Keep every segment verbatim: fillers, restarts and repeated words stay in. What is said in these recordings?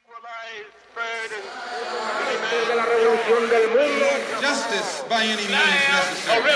Justice by any means necessary.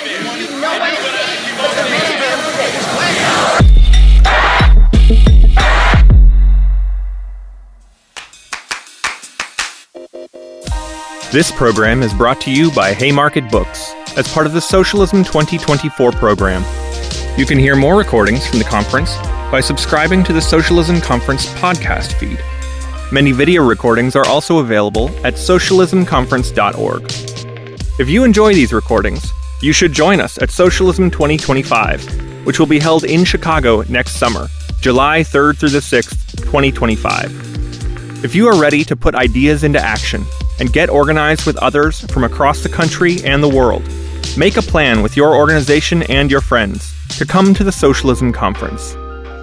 This program is brought to you by Haymarket Books as part of the Socialism twenty twenty-four program. You can hear more recordings from the conference by subscribing to the Socialism Conference podcast feed. Many video recordings are also available at socialism conference dot org. If you enjoy these recordings, you should join us at Socialism twenty twenty-five, which will be held in Chicago next summer, July third through the sixth, twenty twenty-five. If you are ready to put ideas into action and get organized with others from across the country and the world, make a plan with your organization and your friends to come to the Socialism Conference.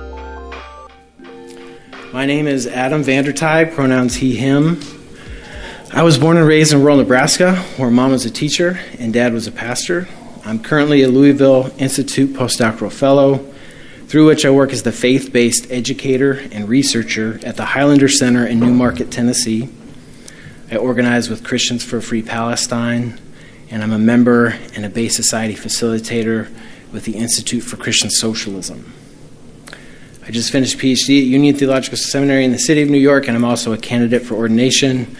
My name is Adam Vandertide, pronouns he, him. I was born and raised in rural Nebraska, where mom was a teacher and dad was a pastor. I'm currently a Louisville Institute postdoctoral fellow, through which I work as the faith-based educator and researcher at the Highlander Center in Newmarket, Tennessee. I organize with Christians for a Free Palestine, and I'm a member and a Bay Society facilitator with the Institute for Christian Socialism. I just finished a P H D at Union Theological Seminary in the city of New York, and I'm also a candidate for ordination.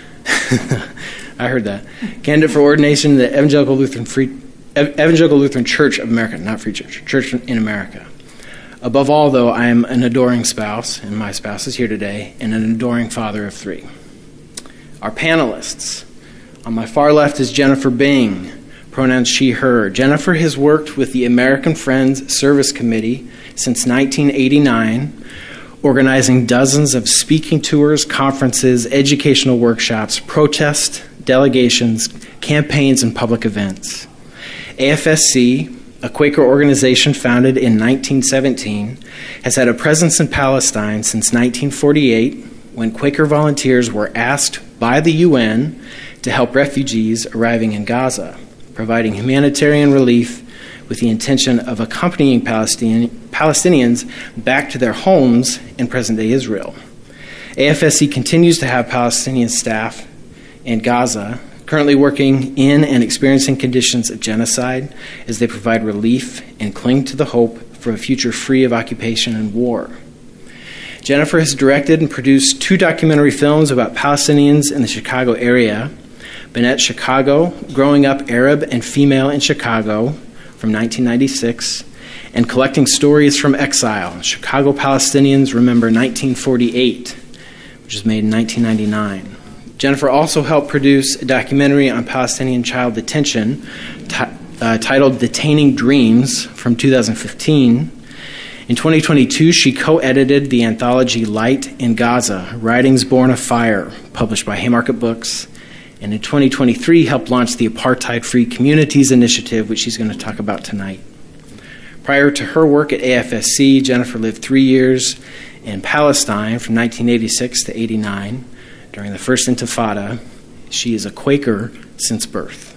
I heard that. Candidate for ordination in the Evangelical Lutheran Free, Evangelical Lutheran Church of America, not Free Church, Church in America. Above all, though, I am an adoring spouse, and my spouse is here today, and an adoring father of three. Our panelists. On my far left is Jennifer Bing, pronouns she, her. Jennifer has worked with the American Friends Service Committee since nineteen eighty-nine, organizing dozens of speaking tours, conferences, educational workshops, protests, delegations, campaigns, and public events. A F S C, a Quaker organization founded in nineteen seventeen, has had a presence in Palestine since nineteen forty-eight, when Quaker volunteers were asked by the U N to help refugees arriving in Gaza, providing humanitarian relief with the intention of accompanying Palestinian, Palestinians back to their homes in present-day Israel. A F S C continues to have Palestinian staff in Gaza, currently working in and experiencing conditions of genocide as they provide relief and cling to the hope for a future free of occupation and war. Jennifer has directed and produced two documentary films about Palestinians in the Chicago area, Bennett Chicago, Growing Up Arab and Female in Chicago, from nineteen ninety-six, and Collecting Stories from Exile, Chicago Palestinians Remember nineteen forty-eight, which was made in nineteen ninety-nine. Jennifer also helped produce a documentary on Palestinian child detention t- uh, titled Detaining Dreams from two thousand fifteen. In twenty twenty-two, she co-edited the anthology Light in Gaza, Writings Born of Fire, published by Haymarket Books, and in twenty twenty-three helped launch the Apartheid-Free Communities Initiative, which she's going to talk about tonight. Prior to her work at A F S C, Jennifer lived three years in Palestine from nineteen eighty-six to eighty-nine. During the First Intifada, she is a Quaker since birth.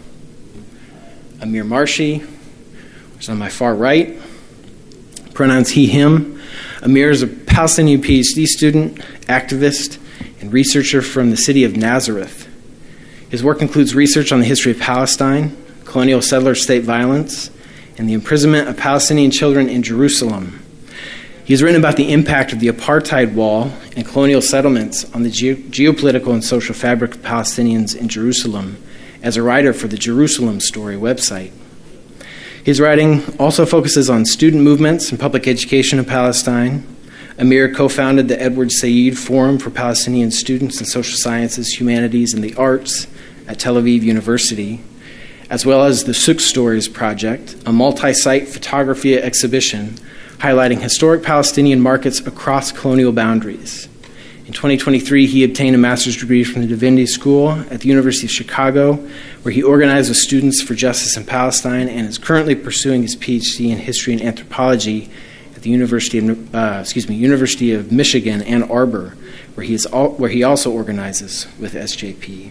Amir Marshi, which is on my far right, pronouns he, him. Amir is a Palestinian P H D student, activist, and researcher from the city of Nazareth. His work includes research on the history of Palestine, colonial settler state violence, and the imprisonment of Palestinian children in Jerusalem. He has written about the impact of the apartheid wall and colonial settlements on the ge- geopolitical and social fabric of Palestinians in Jerusalem as a writer for the Jerusalem Story website. His writing also focuses on student movements and public education in Palestine. Amir co-founded the Edward Said Forum for Palestinian Students in Social Sciences, Humanities, and the Arts at Tel Aviv University, as well as the Suk Stories Project, a multi-site photography exhibition highlighting historic Palestinian markets across colonial boundaries. In twenty twenty-three, he obtained a master's degree from the Divinity School at the University of Chicago, where he organized with Students for Justice in Palestine and is currently pursuing his P H D in History and Anthropology at the University of, uh, excuse me, University of Michigan, Ann Arbor, where he is al- where he also organizes with S J P.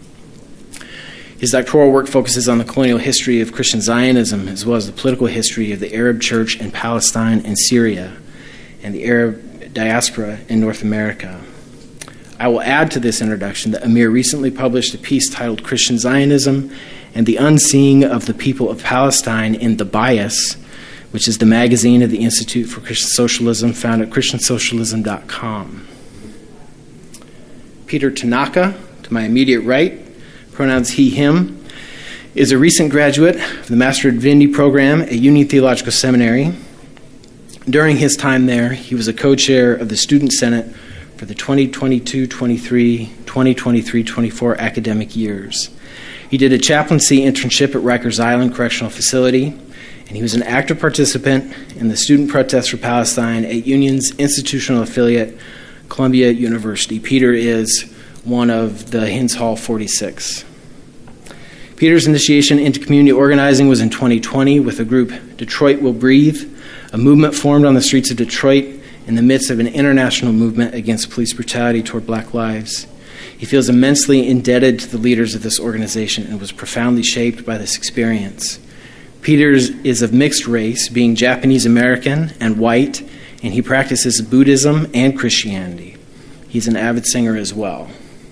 His doctoral work focuses on the colonial history of Christian Zionism, as well as the political history of the Arab Church in Palestine and Syria, and the Arab diaspora in North America. I will add to this introduction that Amir recently published a piece titled Christian Zionism and the Unseeing of the People of Palestine in The Bias, which is the magazine of the Institute for Christian Socialism, found at christian socialism dot com. Peter Tanaka, to my immediate right, pronouns he, him, is a recent graduate of the Master of Divinity program at Union Theological Seminary. During his time there, he was a co-chair of the Student Senate for the twenty twenty-two twenty-three, twenty twenty-three twenty-four academic years. He did a chaplaincy internship at Rikers Island Correctional Facility, and he was an active participant in the student protests for Palestine at Union's institutional affiliate, Columbia University. Peter is one of the Hins Hall forty-six. Peter's initiation into community organizing was in twenty twenty with the group Detroit Will Breathe, a movement formed on the streets of Detroit in the midst of an international movement against police brutality toward black lives. He feels immensely indebted to the leaders of this organization and was profoundly shaped by this experience. Peter is of mixed race, being Japanese American and white, and he practices Buddhism and Christianity. He's an avid singer as well.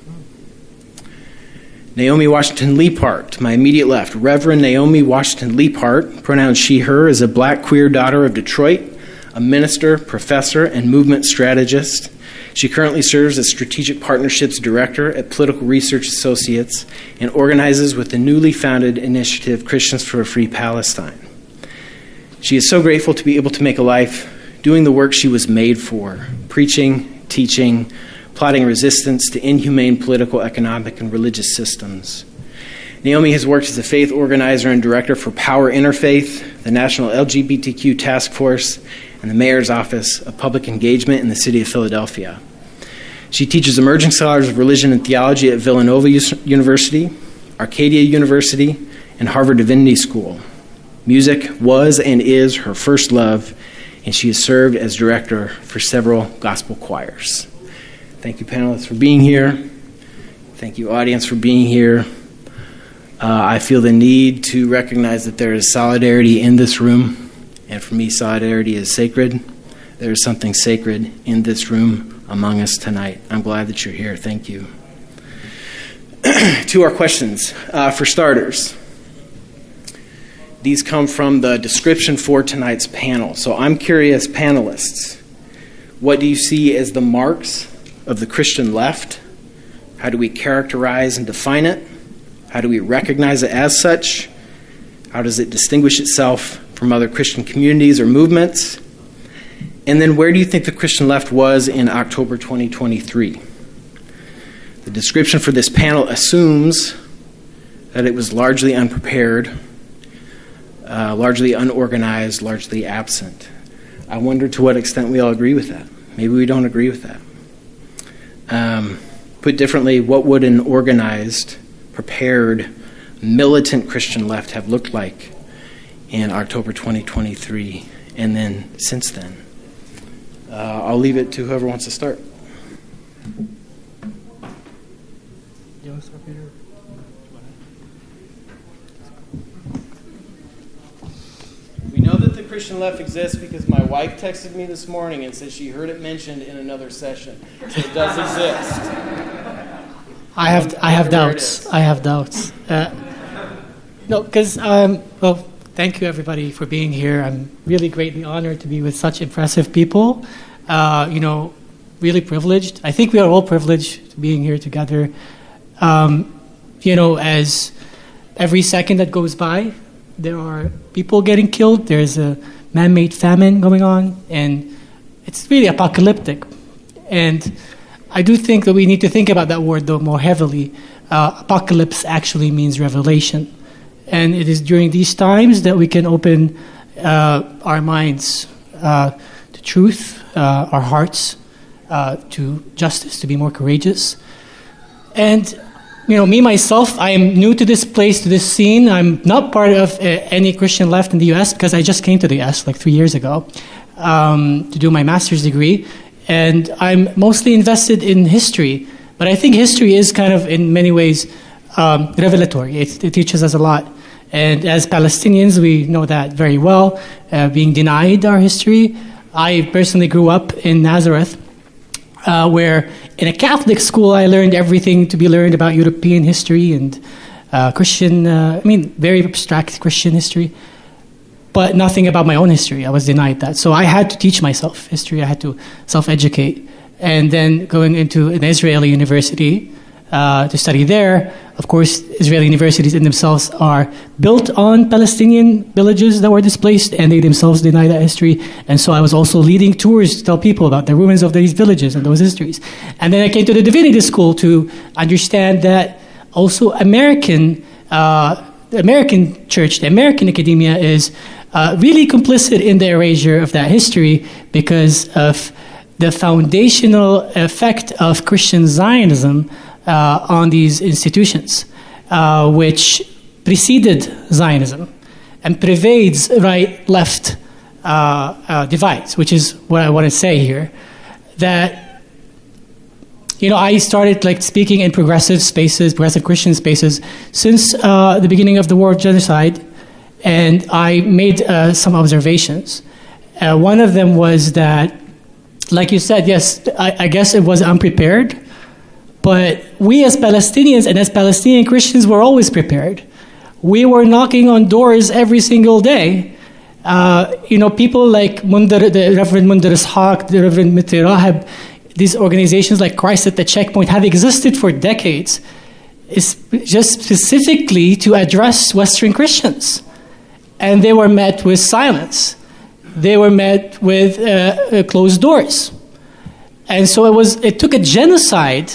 Naomi Washington Leapart, to my immediate left. Reverend Naomi Washington Leapart, pronouns she, her, is a black queer daughter of Detroit, a minister, professor, and movement strategist. She currently serves as Strategic Partnerships Director at Political Research Associates and organizes with the newly founded initiative Christians for a Free Palestine. She is so grateful to be able to make a life doing the work she was made for, preaching, teaching, plotting resistance to inhumane political, economic, and religious systems. Naomi has worked as a faith organizer and director for Power Interfaith, the National L G B T Q Task Force, and the Mayor's Office of Public Engagement in the city of Philadelphia. She teaches emerging scholars of religion and theology at Villanova University, Arcadia University, and Harvard Divinity School. Music was and is her first love, and she has served as director for several gospel choirs. Thank you, panelists, for being here. Thank you, audience, for being here. Uh, I feel the need to recognize that there is solidarity in this room. And for me, solidarity is sacred. There is something sacred in this room among us tonight. I'm glad that you're here. Thank you. To our questions. Uh, for starters, these come from the description for tonight's panel. So I'm curious, panelists, what do you see as the marks of the Christian left? How do we characterize and define it? How do we recognize it as such? How does it distinguish itself from other Christian communities or movements? And then where do you think the Christian left was in October twenty twenty-three? The description for this panel assumes that it was largely unprepared, uh, largely unorganized, largely absent. I wonder to what extent we all agree with that. Maybe we don't agree with that. Um, put differently, what would an organized, prepared, militant Christian left have looked like in October twenty twenty-three, and then since then? Uh, I'll leave it to whoever wants to start. We know that the Christian left exists because my wife texted me this morning and said she heard it mentioned in another session. So it does exist. I have I have doubts. I have doubts. Uh, no, because um, well. Thank you, everybody, for being here. I'm really greatly honored to be with such impressive people. Uh, you know, really privileged. I think we are all privileged to being here together. Um, you know, as every second that goes by, there are people getting killed. There's a man-made famine going on, and it's really apocalyptic. And I do think that we need to think about that word, though, more heavily. Uh, apocalypse actually means revelation. And it is during these times that we can open uh, our minds uh, to truth, uh, our hearts uh, to justice, to be more courageous. And, you know, me, myself, I am new to this place, to this scene. I'm not part of uh, any Christian left in the U S because I just came to the U S like three years ago um, to do my master's degree. And I'm mostly invested in history. But I think history is kind of, in many ways, um, revelatory. It, it teaches us a lot. And as Palestinians, we know that very well, uh, being denied our history. I personally grew up in Nazareth, uh, where in a Catholic school, I learned everything to be learned about European history and uh, Christian, uh, I mean, very abstract Christian history, but nothing about my own history. I was denied that. So I had to teach myself history. I had to self-educate. And then going into an Israeli university uh, to study there, of course, Israeli universities in themselves are built on Palestinian villages that were displaced, and they themselves deny that history. And so I was also leading tours to tell people about the ruins of these villages and those histories. And then I came to the divinity school to understand that also American, uh, the American church, the American academia is uh, really complicit in the erasure of that history because of the foundational effect of Christian Zionism uh, on these institutions, uh, which preceded Zionism and pervades right-left uh, uh, divides, which is what I want to say here. That, you know, I started like speaking in progressive spaces, progressive Christian spaces, since uh, the beginning of the war of genocide, and I made uh, some observations. Uh, one of them was that, like you said, yes, I, I guess it was unprepared, but we as Palestinians and as Palestinian Christians were always prepared. We were knocking on doors every single day. Uh, you know, people like Mundar, the Reverend Mundar Ishaq, the Reverend Miti Rahab, these organizations like Christ at the Checkpoint have existed for decades, it's just specifically to address Western Christians. And they were met with silence. They were met with uh, uh, closed doors. And so it was. It took a genocide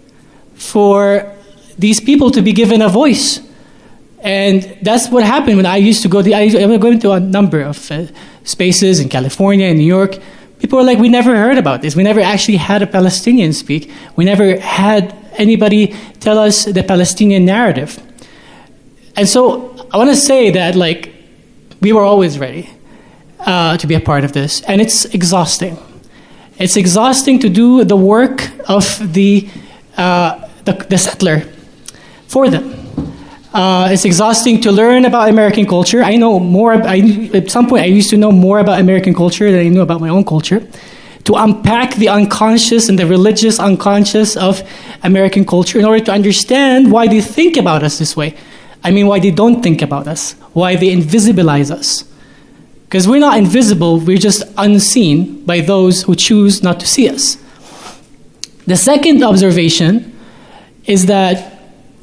for these people to be given a voice. And that's what happened when I used to go. To, I, I was going to a number of uh, spaces in California and New York. People were like, we never heard about this. We never actually had a Palestinian speak. We never had anybody tell us the Palestinian narrative. And so I want to say that, like, we were always ready uh, to be a part of this. And it's exhausting. It's exhausting to do the work of the, uh, the, the settler for them. Uh, it's exhausting to learn about American culture. I know more. I, at some point, I used to know more about American culture than I knew about my own culture. To unpack the unconscious and the religious unconscious of American culture in order to understand why they think about us this way. I mean, why they don't think about us. Why they invisibilize us. Because we're not invisible. We're just unseen by those who choose not to see us. The second observation is that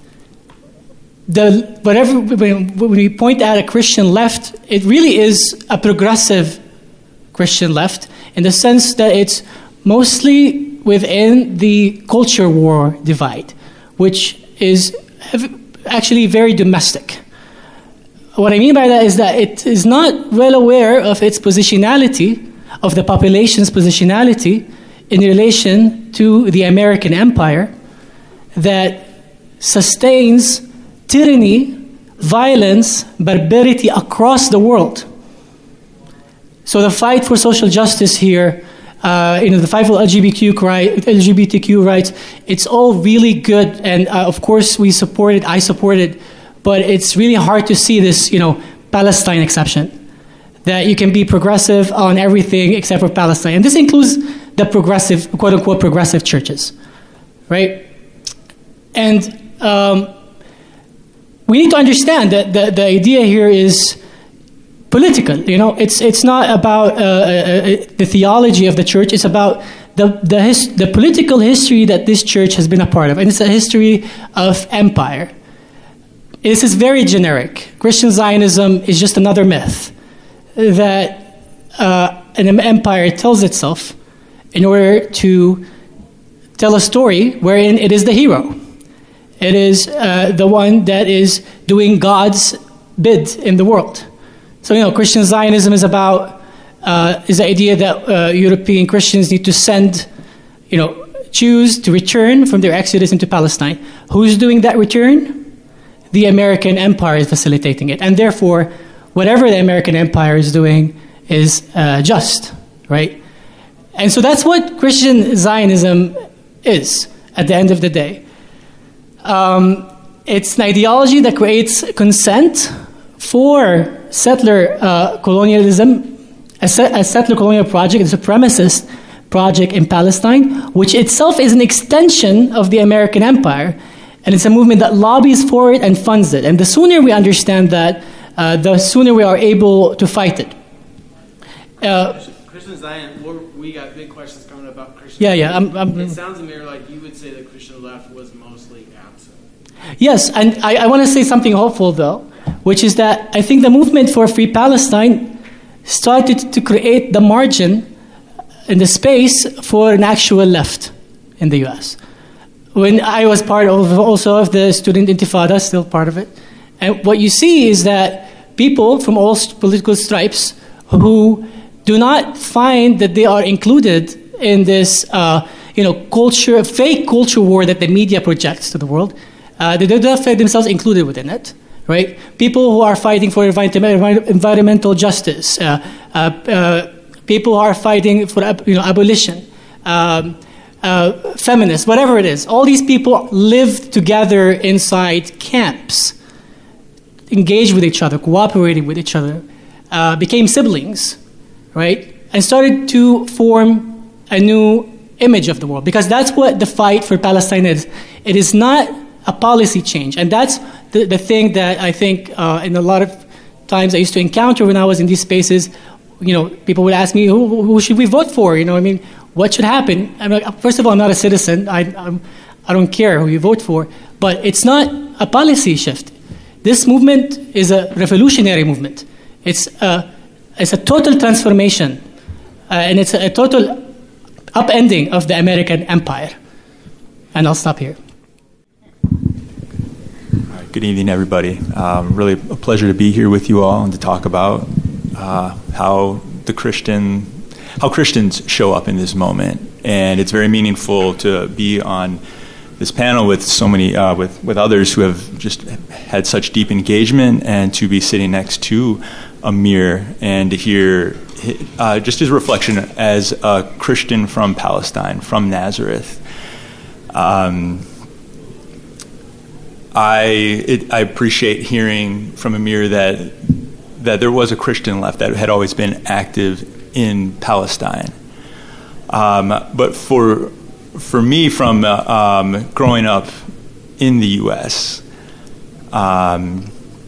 The, whatever, when, when we point at a Christian left, it really is a progressive Christian left in the sense that it's mostly within the culture war divide, which is actually very domestic. What I mean by that is that it is not well aware of its positionality, of the population's positionality in relation to the American empire that sustains tyranny, violence, barbarity across the world. So the fight for social justice here, uh, you know, the fight for L G B T Q, L G B T Q rights, it's all really good, and uh, of course we support it. I support it, but it's really hard to see this, you know, Palestine exception, that you can be progressive on everything except for Palestine, and this includes the progressive, quote unquote, progressive churches, right? And um, we need to understand that the, the idea here is political. You know, it's it's not about uh, uh, the theology of the church. It's about the the, his, the political history that this church has been a part of, and it's a history of empire. This is very generic. Christian Zionism is just another myth that uh, an empire tells itself in order to tell a story wherein it is the hero. It is uh, the one that is doing God's bid in the world. So, you know, Christian Zionism is about, uh, is the idea that uh, European Christians need to send, you know, Jews to return from their exodus into Palestine. Who's doing that return? The American empire is facilitating it. And therefore, whatever the American empire is doing is uh, just, right? And so that's what Christian Zionism is at the end of the day. Um, it's an ideology that creates consent for settler uh, colonialism, a, set, a settler colonial project, a supremacist project in Palestine, which itself is an extension of the American empire. And it's a movement that lobbies for it and funds it. And the sooner we understand that, uh, the sooner we are able to fight it. Uh, Christian Zion, we're, we got big questions coming about Christian. Yeah, yeah. I'm, I'm, it sounds, Amir, like you would say the Christian left was mostly absent. Yes, and I, I want to say something hopeful, though, which is that I think the movement for Free Palestine started to create the margin and the space for an actual left in the U S When I was part of also of the student intifada, still part of it, and what you see is that people from all political stripes who do not find that they are included in this, uh, you know, culture, fake culture war that the media projects to the world, uh, they do not find themselves included within it, right? People who are fighting for environmental justice, uh, uh, uh, people who are fighting for, you know, abolition. Um, Uh, feminists, whatever it is, all these people lived together inside camps, engaged with each other, cooperating with each other, uh, became siblings, right? And started to form a new image of the world, because that's what the fight for Palestine is. It is not a policy change, and that's the, the thing that I think uh, in a lot of times I used to encounter when I was in these spaces. You know, people would ask me, who, who should we vote for? You know, I mean, what should happen? I'm like, first of all, I'm not a citizen. I, I'm, I don't care who you vote for. But it's not a policy shift. This movement is a revolutionary movement. It's a, it's a total transformation. Uh, and it's a, a total upending of the American empire. And I'll stop here. All right, good evening, everybody. Um, really a pleasure to be here with you all and to talk about uh, how the Christian... how Christians show up in this moment. And it's very meaningful to be on this panel with so many, uh, with, with others who have just had such deep engagement, and to be sitting next to Amir and to hear uh, just his reflection as a Christian from Palestine, from Nazareth. Um, I, it, I appreciate hearing from Amir that, that there was a Christian left that had always been active in Palestine. Um, but for for me, from uh, um, growing up in the U S, um,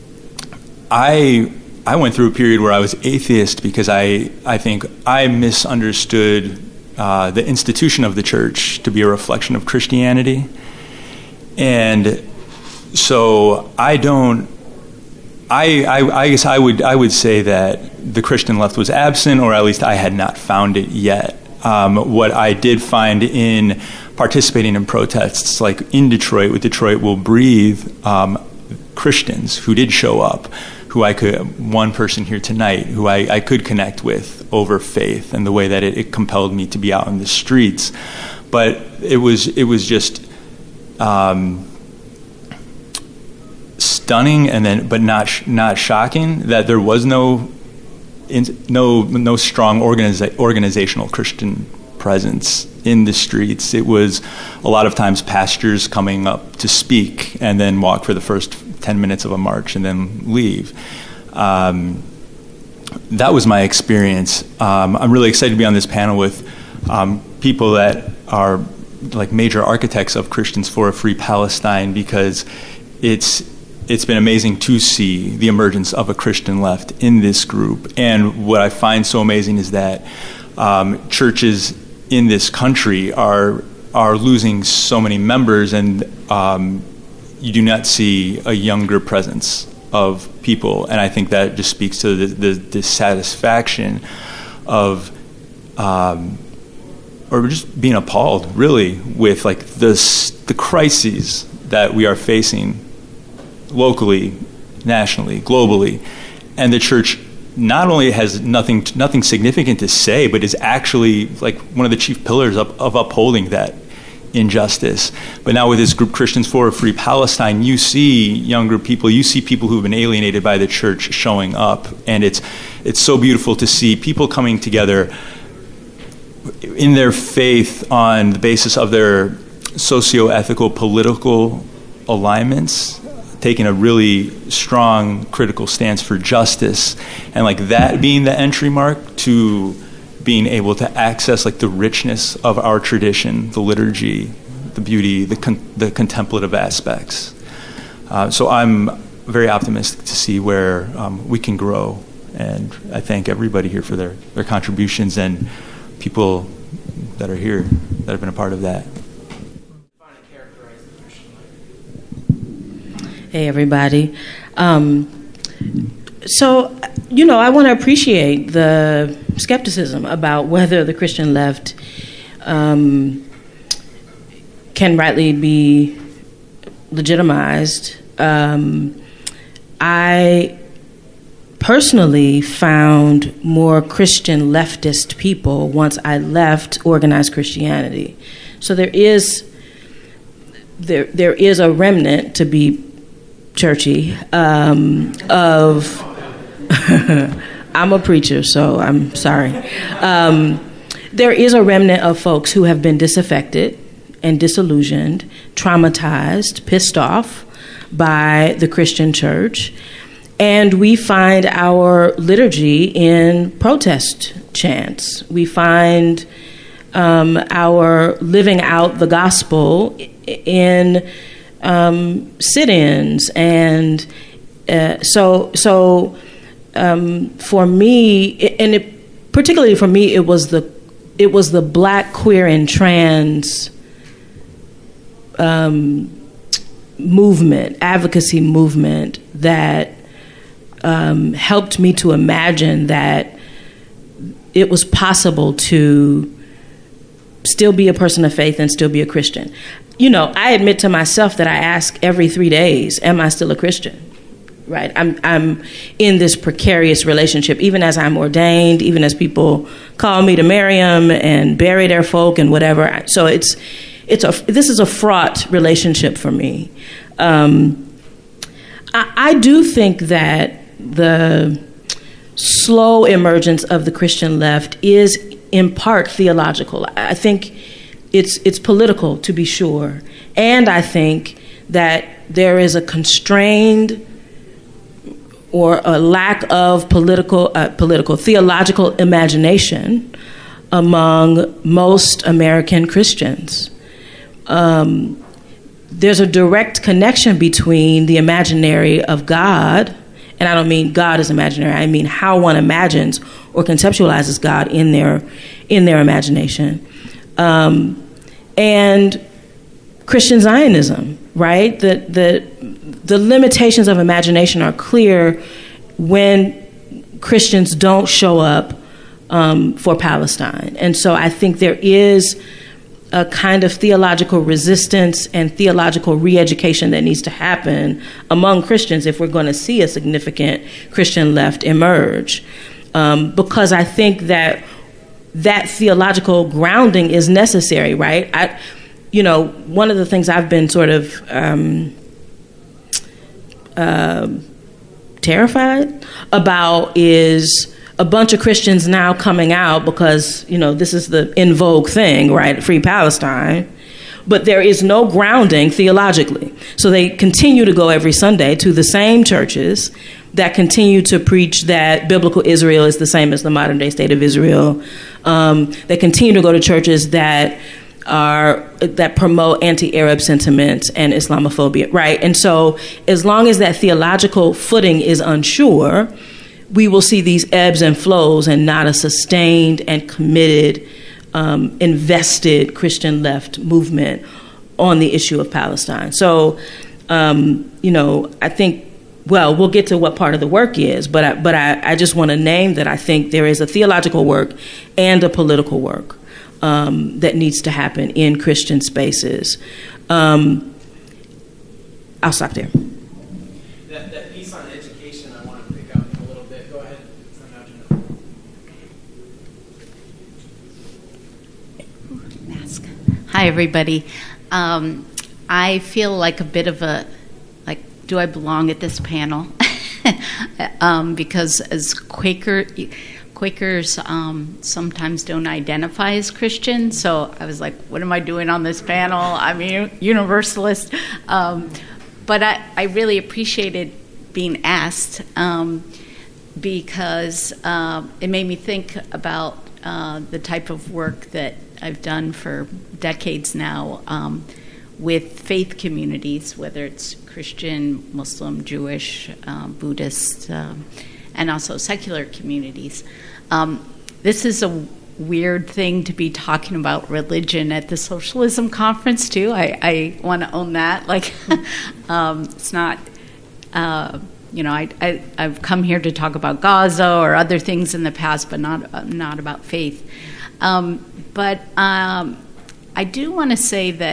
I I went through a period where I was atheist because I, I think I misunderstood uh, the institution of the church to be a reflection of Christianity. And so I don't I, I, I guess I would I would say that the Christian left was absent, or at least I had not found it yet. Um, what I did find in participating in protests, like in Detroit with Detroit Will Breathe, um, Christians who did show up, who I could, one person here tonight, who I, I could connect with over faith and the way that it, it compelled me to be out in the streets. But it was it was just Um, stunning, and then, but not sh- not shocking, that there was no in, no no strong organiza- organizational Christian presence in the streets. It was a lot of times pastors coming up to speak and then walk for the first ten minutes of a march and then leave. Um, that was my experience. Um, I'm really excited to be on this panel with um, people that are like major architects of Christians for a Free Palestine, because it's It's been amazing to see the emergence of a Christian left in this group. And what I find so amazing is that um, churches in this country are are losing so many members, and um, you do not see a younger presence of people. And I think that just speaks to the, the dissatisfaction of, um, or just being appalled, really, with like the the crises that we are facing locally, nationally, globally, and the church not only has nothing nothing significant to say, but is actually like one of the chief pillars of, of upholding that injustice. But now with this group, Christians for a Free Palestine, you see younger people, you see people who've been alienated by the church showing up, and it's it's so beautiful to see people coming together in their faith on the basis of their socio-ethical, political alignments, taking a really strong critical stance for justice, and like that being the entry mark to being able to access like the richness of our tradition, the liturgy, the beauty, the con- the contemplative aspects. Uh, so I'm very optimistic to see where um, we can grow, and I thank everybody here for their, their contributions and people that are here that have been a part of that. Hey, everybody. Um, so, you know, I want to appreciate the skepticism about whether the Christian left um, can rightly be legitimized. Um, I personally found more Christian leftist people once I left organized Christianity. So there is there there is a remnant, to be churchy, um, of I'm a preacher, so I'm sorry. Um, there is a remnant of folks who have been disaffected and disillusioned, traumatized, pissed off by the Christian church. And we find our liturgy in protest chants. We find um, our living out the gospel in um, sit-ins. And uh, so, so um, for me, and it, particularly for me, it was the it was the Black, queer, and trans um, movement, advocacy movement that Um, helped me to imagine that it was possible to still be a person of faith and still be a Christian. You know, I admit to myself that I ask every three days, am I still a Christian? Right? I'm I'm in this precarious relationship, even as I'm ordained, even as people call me to marry them and bury their folk and whatever. So it's it's a this is a fraught relationship for me. Um, I, I do think that the slow emergence of the Christian left is in part theological. I think it's it's political, to be sure. And I think that there is a constrained or a lack of political, uh, political, theological imagination among most American Christians. Um, there's a direct connection between the imaginary of God, and I don't mean God is imaginary. I mean how one imagines or conceptualizes God in their in their imagination, um, and Christian Zionism. Right, the the the limitations of imagination are clear when Christians don't show up um, for Palestine, and so I think there is a kind of theological resistance and theological re-education that needs to happen among Christians if we're going to see a significant Christian left emerge. Um, because I think that that theological grounding is necessary, right? I, you know, one of the things I've been sort of um, uh, terrified about is a bunch of Christians now coming out because, you know, this is the in vogue thing, right? Free Palestine. But there is no grounding theologically. So they continue to go every Sunday to the same churches that continue to preach that biblical Israel is the same as the modern day state of Israel. Um, they continue to go to churches that are that promote anti-Arab sentiments and Islamophobia, right? And so as long as that theological footing is unsure, we will see these ebbs and flows and not a sustained and committed, um, invested Christian left movement on the issue of Palestine. So, um, you know, I think, well, we'll get to what part of the work is, but I, but I, I just want to name that I think there is a theological work and a political work um, that needs to happen in Christian spaces. Um, I'll stop there. That, that piece on education, I want to pick up a little bit. Go ahead. Mask. Hi, everybody. Um, I feel like a bit of a, like, do I belong at this panel? um, because as Quaker, Quakers um, sometimes don't identify as Christian, so I was like, what am I doing on this panel? I'm a Universalist. Um, but I, I really appreciated being asked um, because uh, it made me think about uh, the type of work that I've done for decades now um, with faith communities, whether it's Christian, Muslim, Jewish, um, Buddhist, um, and also secular communities. Um, this is a weird thing to be talking about religion at the Socialism Conference, too. I, I want to own that. Like, um, it's not... Uh, You know, I, I, I've come here to talk about Gaza or other things in the past, but not uh, not about faith. Um, but um, I do want to say that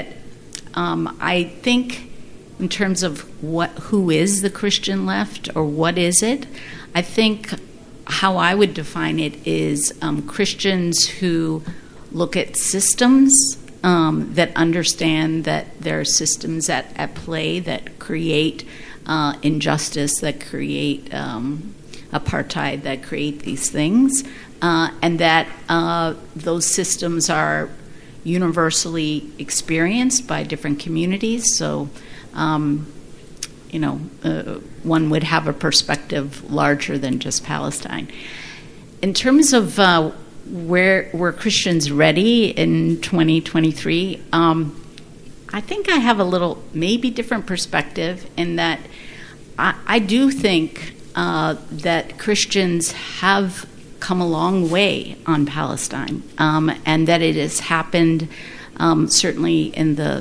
um, I think, in terms of what who is the Christian left or what is it, I think how I would define it is um, Christians who look at systems um, that understand that there are systems at, at play that create Uh, injustice, that create um, apartheid, that create these things, uh, and that uh, those systems are universally experienced by different communities. So, um, you know, uh, one would have a perspective larger than just Palestine. In terms of uh, where were Christians ready in twenty twenty-three, um, I think I have a little maybe different perspective in that I, I do think uh, that Christians have come a long way on Palestine, um, and that it has happened um, certainly in the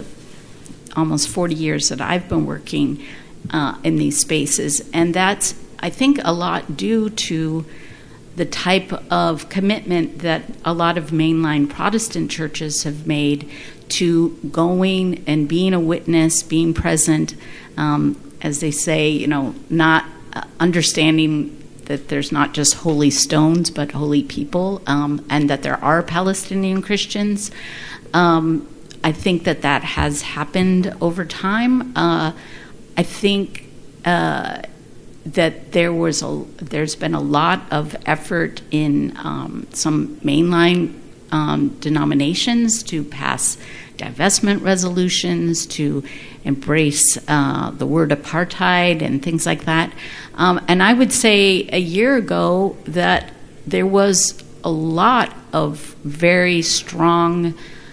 almost forty years that I've been working uh, in these spaces. And that's, I think, a lot due to the type of commitment that a lot of mainline Protestant churches have made to going and being a witness, being present, um, as they say, you know, not uh, understanding that there's not just holy stones, but holy people, um, and that there are Palestinian Christians. Um, I think that that has happened over time. Uh, I think uh, that there was a, there's been a lot of effort in um, some mainline um, denominations to pass divestment resolutions, to embrace uh, the word apartheid and things like that. Um, and I would say a year ago that there was a lot of very strong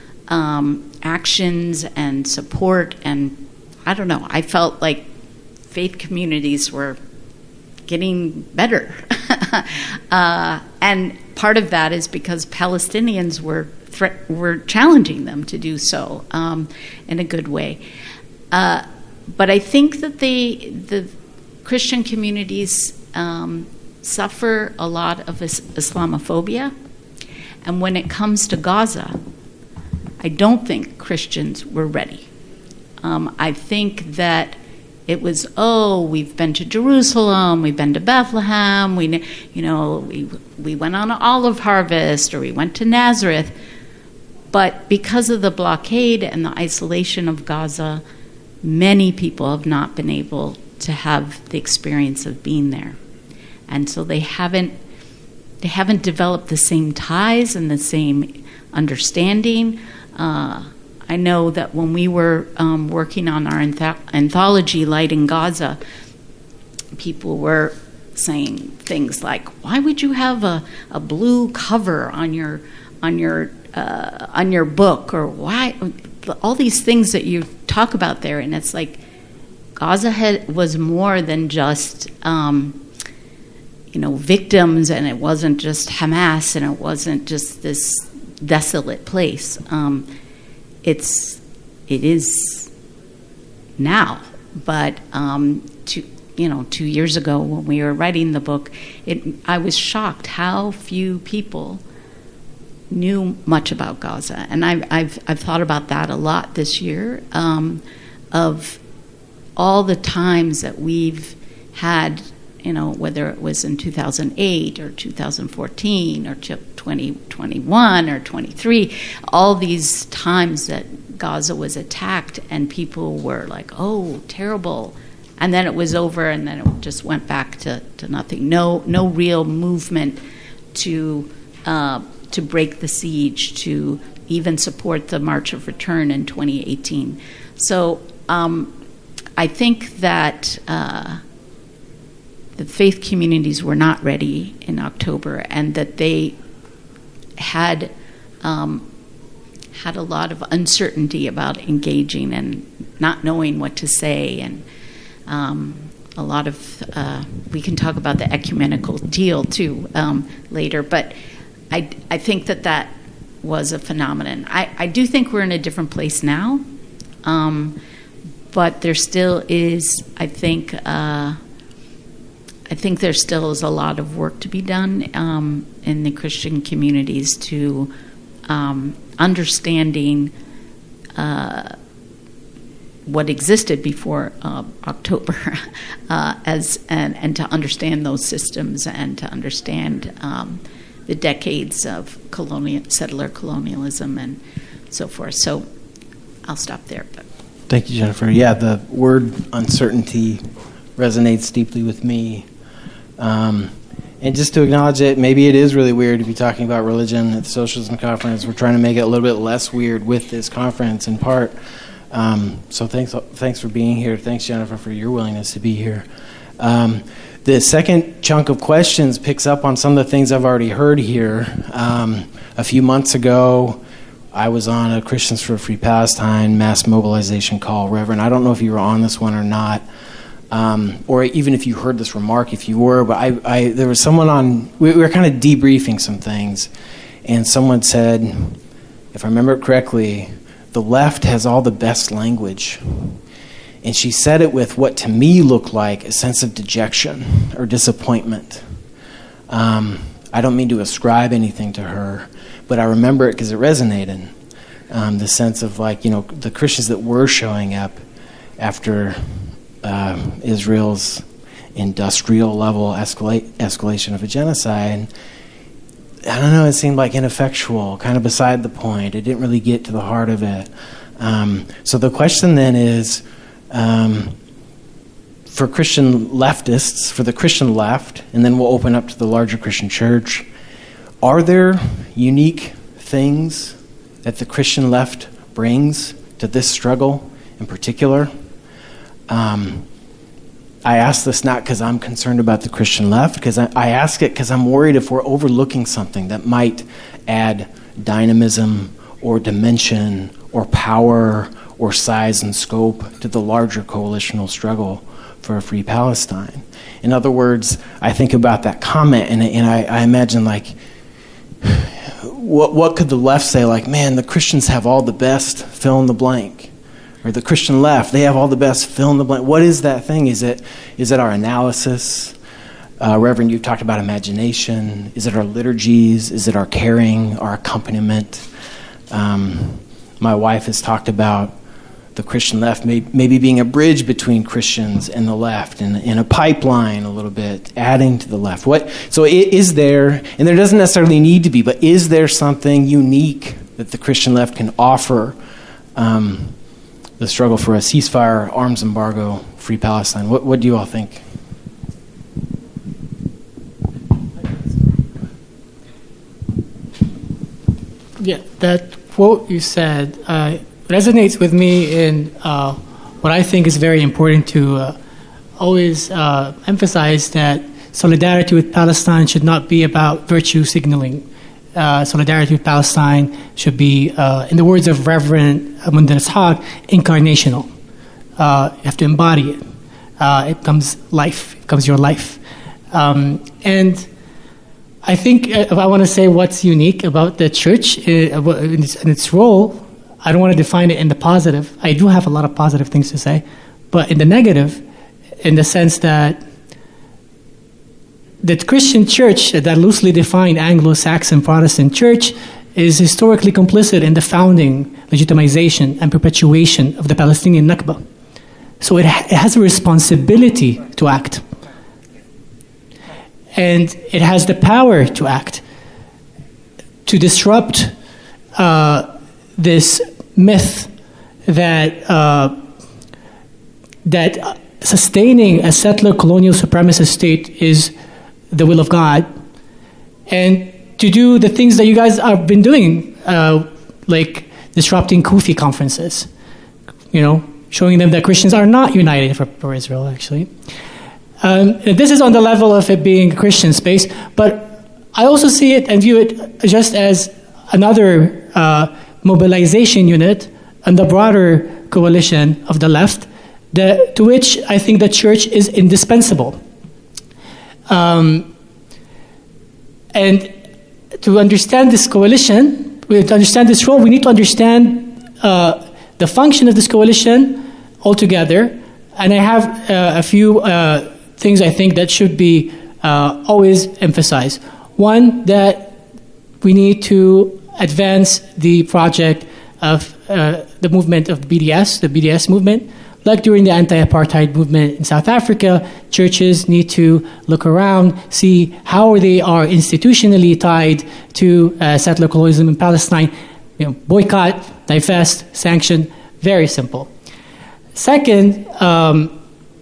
um, actions and support, and I don't know, I felt like faith communities were getting better. uh, and part of that is because Palestinians were thre- were challenging them to do so um, in a good way. Uh, but I think that the the Christian communities um, suffer a lot of is- Islamophobia, and when it comes to Gaza, I don't think Christians were ready. Um, I think that it was, oh, we've been to Jerusalem, we've been to Bethlehem, we, you know, we we went on an olive harvest, or we went to Nazareth. But because of the blockade and the isolation of Gaza, many people have not been able to have the experience of being there, and so they haven't they haven't developed the same ties and the same understanding. Uh, I know that when we were um, working on our anth- anthology, Light in Gaza, people were saying things like, "Why would you have a, a blue cover on your on your uh, on your book?" Or why all these things that you talk about there? And it's like Gaza had, was more than just um, you know victims, and it wasn't just Hamas, and it wasn't just this desolate place. Um, It's it is now, but um, two you know two years ago when we were writing the book, it I was shocked how few people knew much about Gaza, and I've I've, I've thought about that a lot this year, um, of all the times that we've had, you know, whether it was in two thousand eight or two thousand fourteen or twenty twenty-one or twenty-three, all these times that Gaza was attacked and people were like, oh, terrible. And then it was over, and then it just went back to, to nothing. No no real movement to uh, to break the siege, to even support the March of Return in twenty eighteen. So um, I think that uh, the faith communities were not ready in October, and that they had um, had a lot of uncertainty about engaging and not knowing what to say, and um, a lot of uh, we can talk about the ecumenical deal too um, later, but I, I think that that was a phenomenon. I, I do think we're in a different place now, um, but there still is, I think, uh, I think there still is a lot of work to be done um, in the Christian communities to um, understanding uh, what existed before uh, October, uh, as and, and to understand those systems and to understand um, the decades of colonial settler colonialism and so forth. So I'll stop there. But. Thank you, Jennifer. Yeah, the word uncertainty resonates deeply with me. Um, and just to acknowledge it, maybe it is really weird to be talking about religion at the Socialism Conference. We're trying to make it a little bit less weird with this conference in part. Um, so thanks thanks for being here. Thanks, Jennifer, for your willingness to be here. Um, the second chunk of questions picks up on some of the things I've already heard here. Um, a few months ago, I was on a Christians for a Free Palestine mass mobilization call. Reverend, I don't know if you were on this one or not, um, or even if you heard this remark, if you were, but I, I there was someone on, we, we were kind of debriefing some things, and someone said, if I remember it correctly, the left has all the best language. And she said it with what to me looked like a sense of dejection or disappointment. Um, I don't mean to ascribe anything to her, but I remember it because it resonated. Um, the sense of like, you know, the Christians that were showing up after uh, Israel's industrial level escalate, escalation of a genocide, I don't know, it seemed like ineffectual, kind of beside the point. It didn't really get to the heart of it. Um, so the question then is, um, for Christian leftists, for the Christian left, and then we'll open up to the larger Christian church, are there unique things that the Christian left brings to this struggle in particular? Um, I ask this not because I'm concerned about the Christian left, because I, I ask it because I'm worried if we're overlooking something that might add dynamism or dimension or power or size and scope to the larger coalitional struggle for a free Palestine. In other words, I think about that comment and, and I, I imagine like, what, what could the left say? Like, man, the Christians have all the best, fill in the blank. Or the Christian left, they have all the best, fill in the blank. What is that thing? Is it is it our analysis? Uh, Reverend, you've talked about imagination. Is it our liturgies? Is it our caring, our accompaniment? Um, my wife has talked about the Christian left may, maybe being a bridge between Christians and the left, and in a pipeline a little bit, adding to the left. What? So it is there, and there doesn't necessarily need to be, but is there something unique that the Christian left can offer um, the struggle for a ceasefire, arms embargo, free Palestine? What, what do you all think? Yeah, that quote you said uh, resonates with me in uh, what I think is very important to uh, always uh, emphasize, that solidarity with Palestine should not be about virtue signaling. Uh, solidarity with Palestine should be, uh, in the words of Reverend Mundan Ishaq, incarnational. Uh, you have to embody it. Uh, it becomes life. It becomes your life. Um, and I think if I want to say what's unique about the church in its, in its role, I don't want to define it in the positive. I do have a lot of positive things to say, but in the negative, in the sense that the Christian church, that loosely defined Anglo-Saxon Protestant church, is historically complicit in the founding, legitimization, and perpetuation of the Palestinian Nakba. So it, ha- it has a responsibility to act. And it has the power to act, to disrupt uh, this myth that uh, that sustaining a settler colonial supremacist state is the will of God, and to do the things that you guys have been doing, uh, like disrupting Kufi conferences, you know, showing them that Christians are not united for, for Israel, actually. Um, this is on the level of it being a Christian space, but I also see it and view it just as another uh, mobilization unit in the broader coalition of the left, the, to which I think the church is indispensable. Um, and to understand this coalition, to understand this role, we need to understand uh, the function of this coalition altogether. And I have uh, a few uh, things I think that should be uh, always emphasized. One, that we need to advance the project of uh, the movement of B D S, the B D S movement. Like during the anti-apartheid movement in South Africa, churches need to look around, see how they are institutionally tied to uh, settler colonialism in Palestine. You know, boycott, divest, sanction, very simple. Second, um,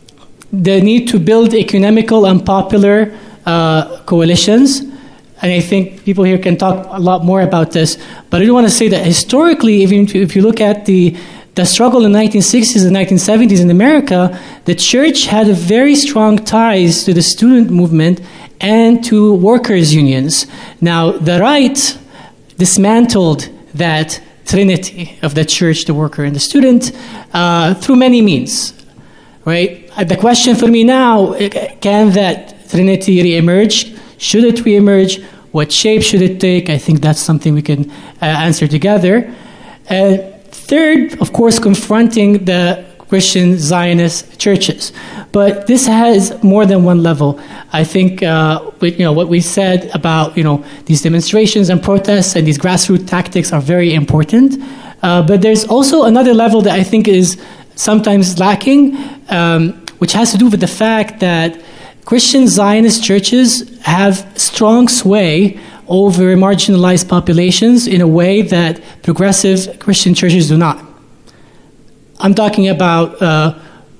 the need to build economical and popular uh, coalitions. And I think people here can talk a lot more about this. But I do want to say that historically, even if you look at the The struggle in the nineteen sixties and nineteen seventies in America, the church had a very strong ties to the student movement and to workers' unions. Now, the right dismantled that trinity of the church, the worker, and the student uh, through many means, right? The question for me now, can that trinity reemerge? Should it reemerge? What shape should it take? I think that's something we can uh, answer together. Uh, Third, of course, confronting the Christian Zionist churches. But this has more than one level. I think uh, with, you know, what we said about you know these demonstrations and protests and these grassroots tactics are very important. Uh, but there's also another level that I think is sometimes lacking, um, which has to do with the fact that Christian Zionist churches have strong sway over marginalized populations in a way that progressive Christian churches do not. I'm talking about, uh,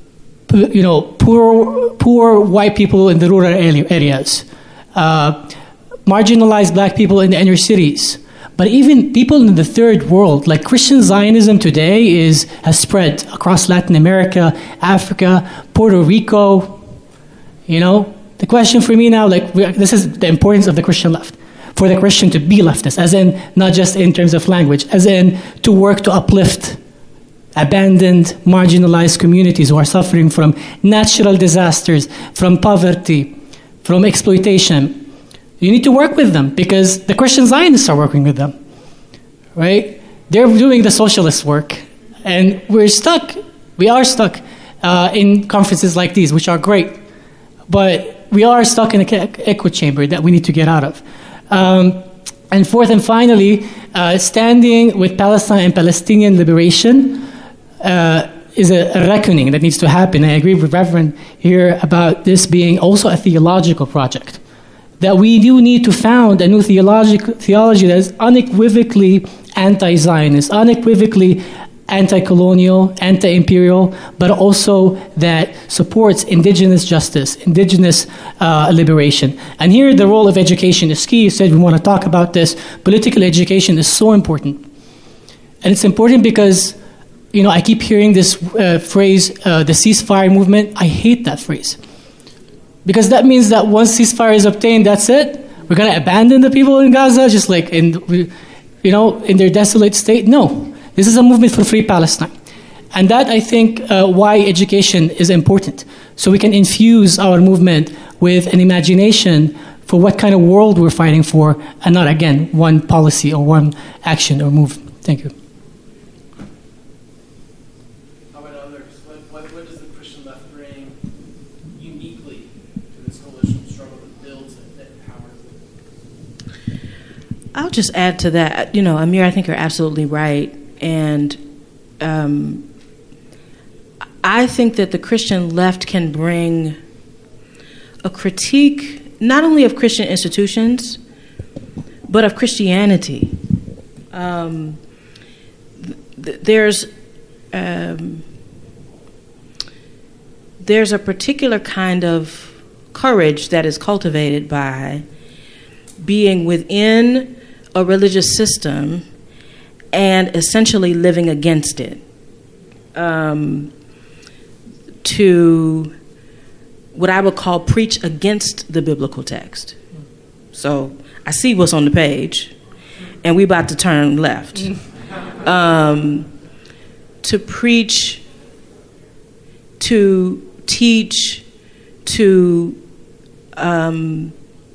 you know, poor, poor white people in the rural areas, uh, marginalized black people in the inner cities, but even people in the third world. Like Christian Zionism today is has spread across Latin America, Africa, Puerto Rico. You know, the question for me now, like, this is the importance of the Christian left. For the Christian to be leftist, as in not just in terms of language, as in to work to uplift abandoned, marginalized communities who are suffering from natural disasters, from poverty, from exploitation. You need to work with them because the Christian Zionists are working with them, right? They're doing the socialist work, and we're stuck. We are stuck uh, in conferences like these, which are great, but we are stuck in an echo chamber that we need to get out of. Um, and fourth and finally, uh, standing with Palestine and Palestinian liberation uh, is a, a reckoning that needs to happen. I agree with Reverend here about this being also a theological project. That we do need to found a new theological theology that is unequivocally anti-Zionist, unequivocally anti-colonial, anti-imperial, but also that supports indigenous justice, indigenous uh, liberation. And here the role of education is key. You said we want to talk about this. Political education is so important. And it's important because, you know, I keep hearing this uh, phrase, uh, the ceasefire movement. I hate that phrase. Because that means that once ceasefire is obtained, that's it. We're going to abandon the people in Gaza, just like in, you know, in their desolate state. No. This is a movement for free Palestine. And that, I think, uh, why education is important. So we can infuse our movement with an imagination for what kind of world we're fighting for, and not, again, one policy or one action or move. Thank you. How about others? What, what, what does the Christian left bring uniquely to this coalition struggle that builds it, that empowers it? I'll just add to that. You know, Amir, I think you're absolutely right. And um, I think that the Christian left can bring a critique not only of Christian institutions, but of Christianity. Um, th- there's um, there's a particular kind of courage that is cultivated by being within a religious system and essentially living against it, um, to what I would call preach against the biblical text. So I see what's on the page, and we about to turn left. Um, to preach, to teach, to um,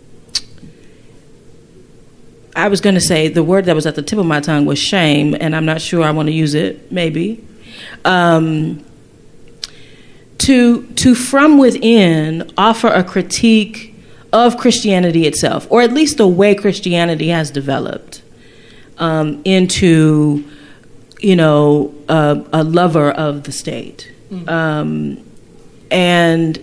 I was going to say the word that was at the tip of my tongue was shame, and I'm not sure I want to use it, maybe. Um, to, to, from within, offer a critique of Christianity itself, or at least the way Christianity has developed um, into, you know, a, a lover of the state. Mm-hmm. Um, and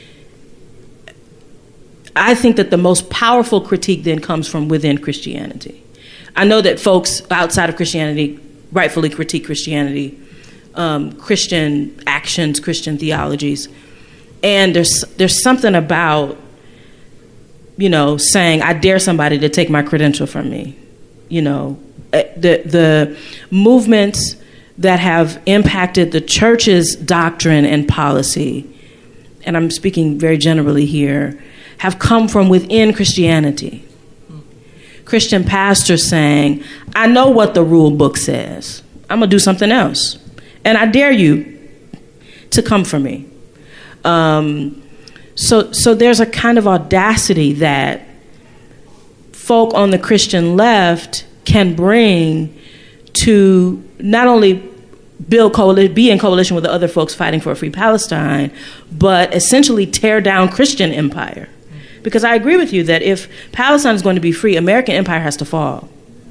I think that the most powerful critique then comes from within Christianity. I know that folks outside of Christianity rightfully critique Christianity, um, Christian actions, Christian theologies. And there's there's something about, you know, saying, I dare somebody to take my credential from me. You know, the the movements that have impacted the church's doctrine and policy, and I'm speaking very generally here, have come from within Christianity. Christian pastors saying, I know what the rule book says. I'm going to do something else. And I dare you to come for me. Um, so, so there's a kind of audacity that folk on the Christian left can bring to not only build coalition, be in coalition with the other folks fighting for a free Palestine, but essentially tear down Christian empire. Because I agree with you that if Palestine is going to be free, American empire has to fall.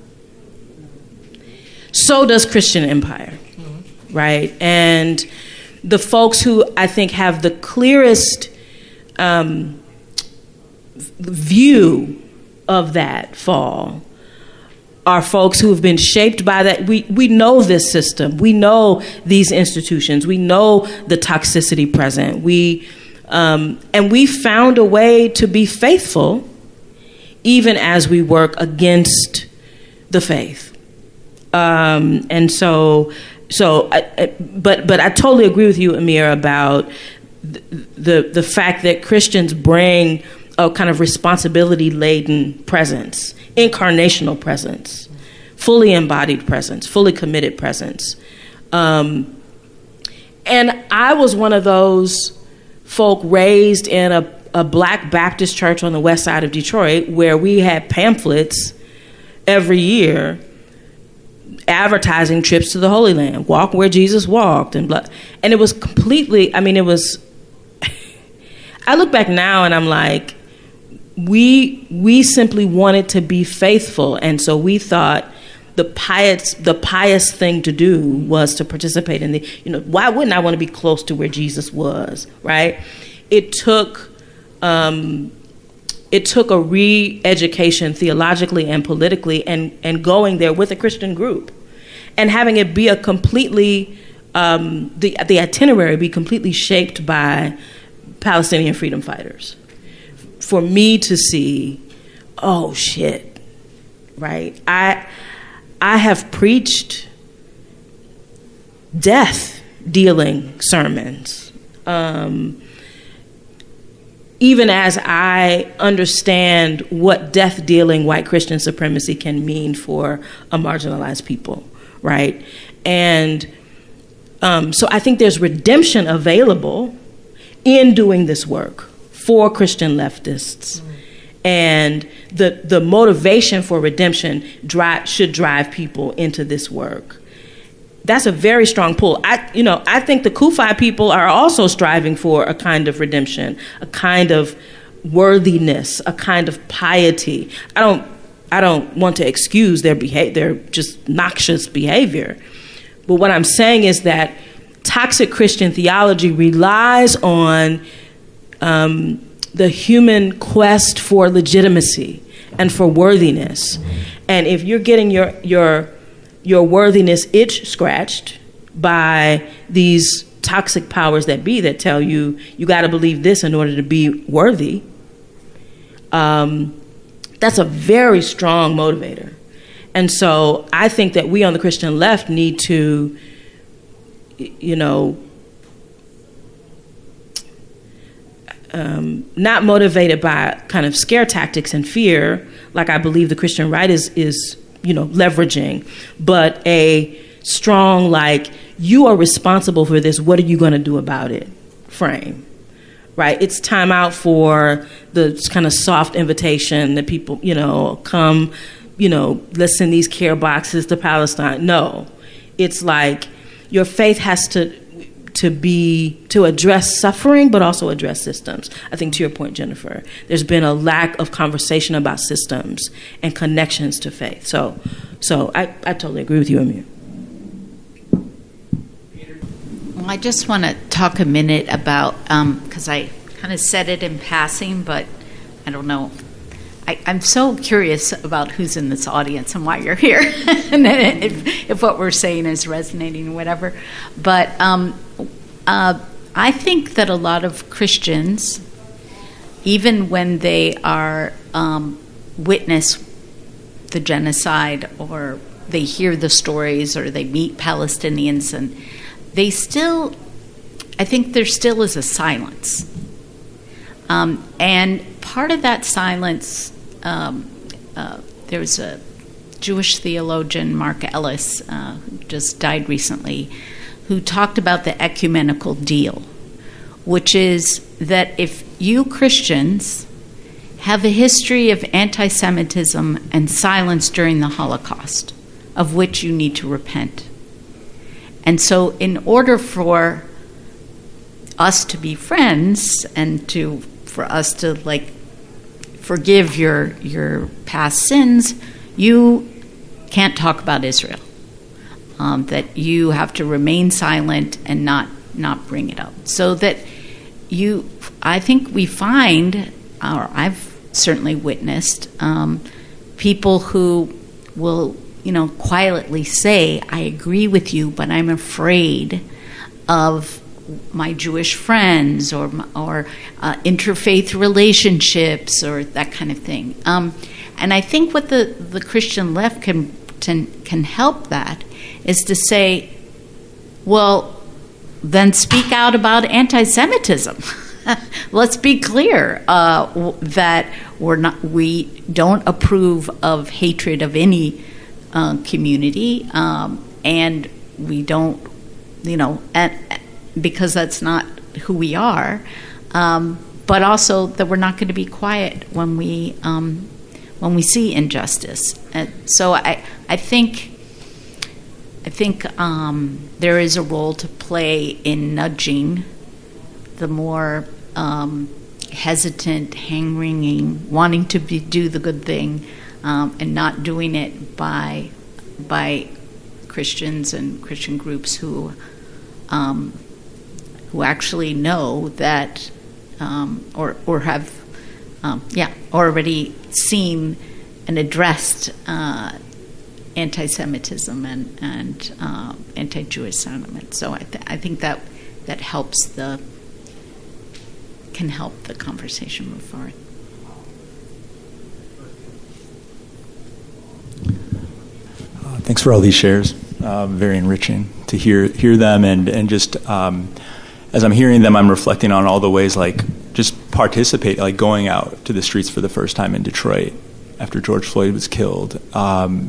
So does Christian empire, mm-hmm. right? And the folks who I think have the clearest um, view of that fall are folks who have been shaped by that. We we know this system. We know these institutions. We know the toxicity present. We um, and we found a way to be faithful even as we work against the faith. Um, and so, so, I, I, but but I totally agree with you, Amir, about the the, the fact that Christians bring a kind of responsibility-laden presence, incarnational presence, fully embodied presence, fully committed presence. Um, and I was one of those folk raised in a, a Black Baptist church on the west side of Detroit where we had pamphlets every year advertising trips to the Holy Land, walk where Jesus walked, and blah. And it was completely, I mean, it was, I look back now and I'm like, we we simply wanted to be faithful, and so we thought the pious the pious thing to do was to participate in the, you know, why wouldn't I want to be close to where Jesus was, right? It took um, it took a re-education theologically and politically, and and going there with a Christian group, and having it be a completely um, the the itinerary be completely shaped by Palestinian freedom fighters. For me to see, oh shit, right? I I have preached death dealing sermons. Um, even as I understand what death dealing white Christian supremacy can mean for a marginalized people, right? And um, so I think there's redemption available in doing this work for Christian leftists. Mm. And the the motivation for redemption drive, should drive people into this work. That's a very strong pull. I, you know, I think the Kufi people are also striving for a kind of redemption, a kind of worthiness, a kind of piety. I don't, I don't want to excuse their behavior, their just noxious behavior. But what I'm saying is that toxic Christian theology relies on um, the human quest for legitimacy and for worthiness. And if you're getting your your your worthiness itch scratched by these toxic powers that be that tell you you got to believe this in order to be worthy, um, that's a very strong motivator. And so I think that we on the Christian left need to, you know, um, not motivated by kind of scare tactics and fear, like I believe the Christian right is, is you know, leveraging, but a strong, like, you are responsible for this, what are you going to do about it frame, right? It's time out for the kind of soft invitation that people, you know, come, you know, let's send these care boxes to Palestine. No, it's like your faith has to to be, to address suffering, but also address systems. I think to your point, Jennifer, there's been a lack of conversation about systems and connections to faith. So so I, I totally agree with you, Amir. Well, I just want to talk a minute about, because um, I kind of said it in passing, but I don't know. I, I'm so curious about who's in this audience and why you're here, and if, if what we're saying is resonating or whatever. But um, uh, I think that a lot of Christians, even when they are um, witness the genocide, or they hear the stories, or they meet Palestinians, and they still, I think there still is a silence. Um, and part of that silence, um, uh, there's a Jewish theologian, Mark Ellis, uh, who just died recently, who talked about the ecumenical deal, which is that if you Christians have a history of anti-Semitism and silence during the Holocaust, of which you need to repent. And so in order for us to be friends and to for us to like forgive your your past sins, you can't talk about Israel. Um, that you have to remain silent and not not bring it up. So that you, I think we find, or I've certainly witnessed, um, people who will, you know, quietly say, I agree with you, but I'm afraid of my Jewish friends, or or uh, interfaith relationships, or that kind of thing. Um, and I think what the, the Christian left can, can can help that is to say, well, then speak out about anti-Semitism. Let's be clear uh, w- that we're not, we don't approve of hatred of any uh, community, um, and we don't, you know, and, because that's not who we are. Um, but also that we're not going to be quiet when we um, when we see injustice. And so I I think. I think um, there is a role to play in nudging the more um, hesitant, hand-wringing, wanting to be, do the good thing, um, and not doing it by by Christians and Christian groups who um, who actually know that, um, or or have, um, yeah, already seen and addressed Uh, anti-Semitism and, and uh, anti-Jewish sentiment. So I, th- I think that that helps the can help the conversation move forward. Uh, thanks for all these shares. Uh, very enriching to hear hear them, and and just um, as I'm hearing them, I'm reflecting on all the ways, like just participate, like going out to the streets for the first time in Detroit after George Floyd was killed. Um,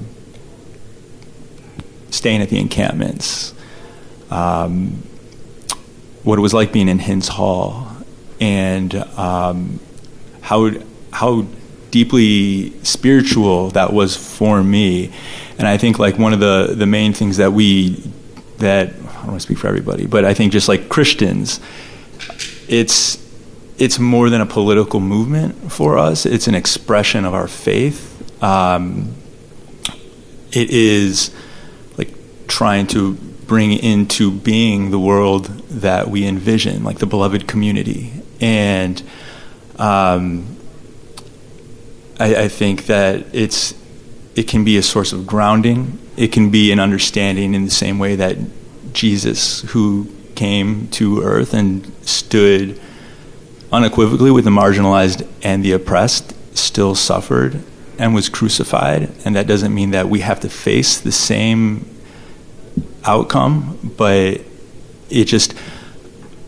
staying at the encampments, um, what it was like being in Hins Hall, and um, how how deeply spiritual that was for me. And I think like one of the, the main things that we, that, I don't want to speak for everybody, but I think just like Christians, it's it's more than a political movement for us. It's an expression of our faith. Um, it is trying to bring into being the world that we envision, like the beloved community. And um, I, I think that it's it can be a source of grounding. It can be an understanding in the same way that Jesus, who came to earth and stood unequivocally with the marginalized and the oppressed, still suffered and was crucified. And that doesn't mean that we have to face the same outcome, but it just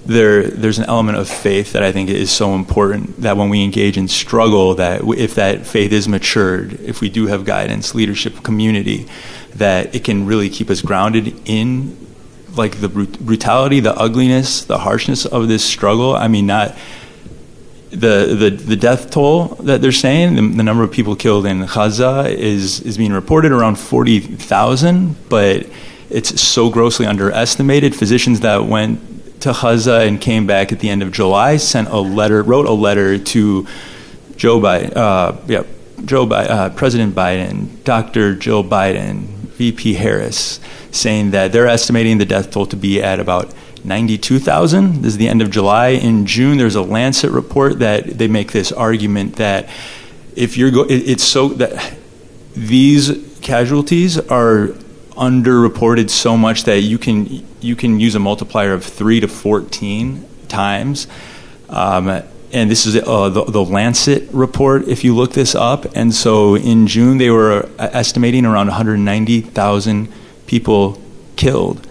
there there's an element of faith that I think is so important, that when we engage in struggle, that if that faith is matured, if we do have guidance, leadership, community, that it can really keep us grounded in like the brutality, the ugliness, the harshness of this struggle. I mean, not the the, the death toll that they're saying, the, the number of people killed in Gaza is is being reported around forty thousand, but it's so grossly underestimated. Physicians that went to Gaza and came back at the end of July sent a letter, wrote a letter to Joe Biden, uh, yeah, Joe Biden, uh, President Biden, Doctor Jill Biden, V P Harris, saying that they're estimating the death toll to be at about ninety-two thousand. This is the end of July. In June, there's a Lancet report that they make this argument that if you're go, it, it's so that these casualties are underreported so much that you can you can use a multiplier of three to fourteen times, um, and this is uh, the, the Lancet report. If you look this up, and so in June they were estimating around one hundred ninety thousand people killed.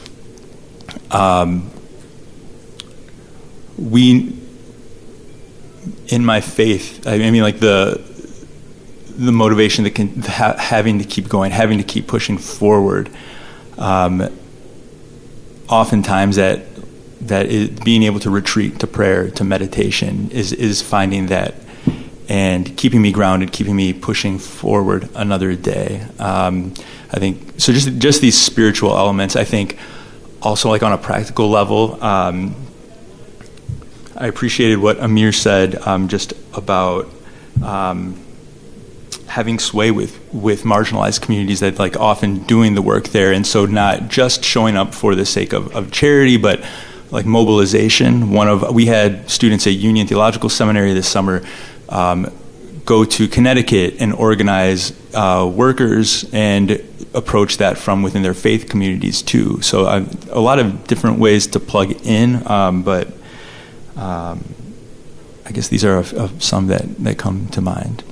Um, we, in my faith, I mean, like the. the motivation that can ha- having to keep going, having to keep pushing forward. Um, oftentimes that that is being able to retreat to prayer, to meditation is is finding that and keeping me grounded, keeping me pushing forward another day. Um, I think so. Just just these spiritual elements. I think also like on a practical level. Um, I appreciated what Amir said um, just about. Um, having sway with, with marginalized communities that like often doing the work there, and so not just showing up for the sake of, of charity, but like mobilization. One of we had students at Union Theological Seminary this summer um, go to Connecticut and organize uh, workers and approach that from within their faith communities too. So uh, a lot of different ways to plug in, um, but um, I guess these are of, of some that, that come to mind.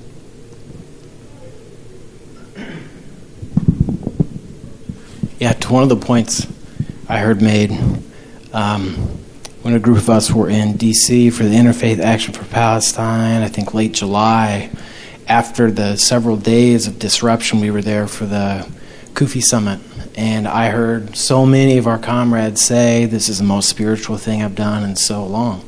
Yeah, to one of the points I heard made, um, when a group of us were in D C for the Interfaith Action for Palestine, I think late July, after the several days of disruption, we were there for the Kufi Summit, and I heard so many of our comrades say, this is the most spiritual thing I've done in so long,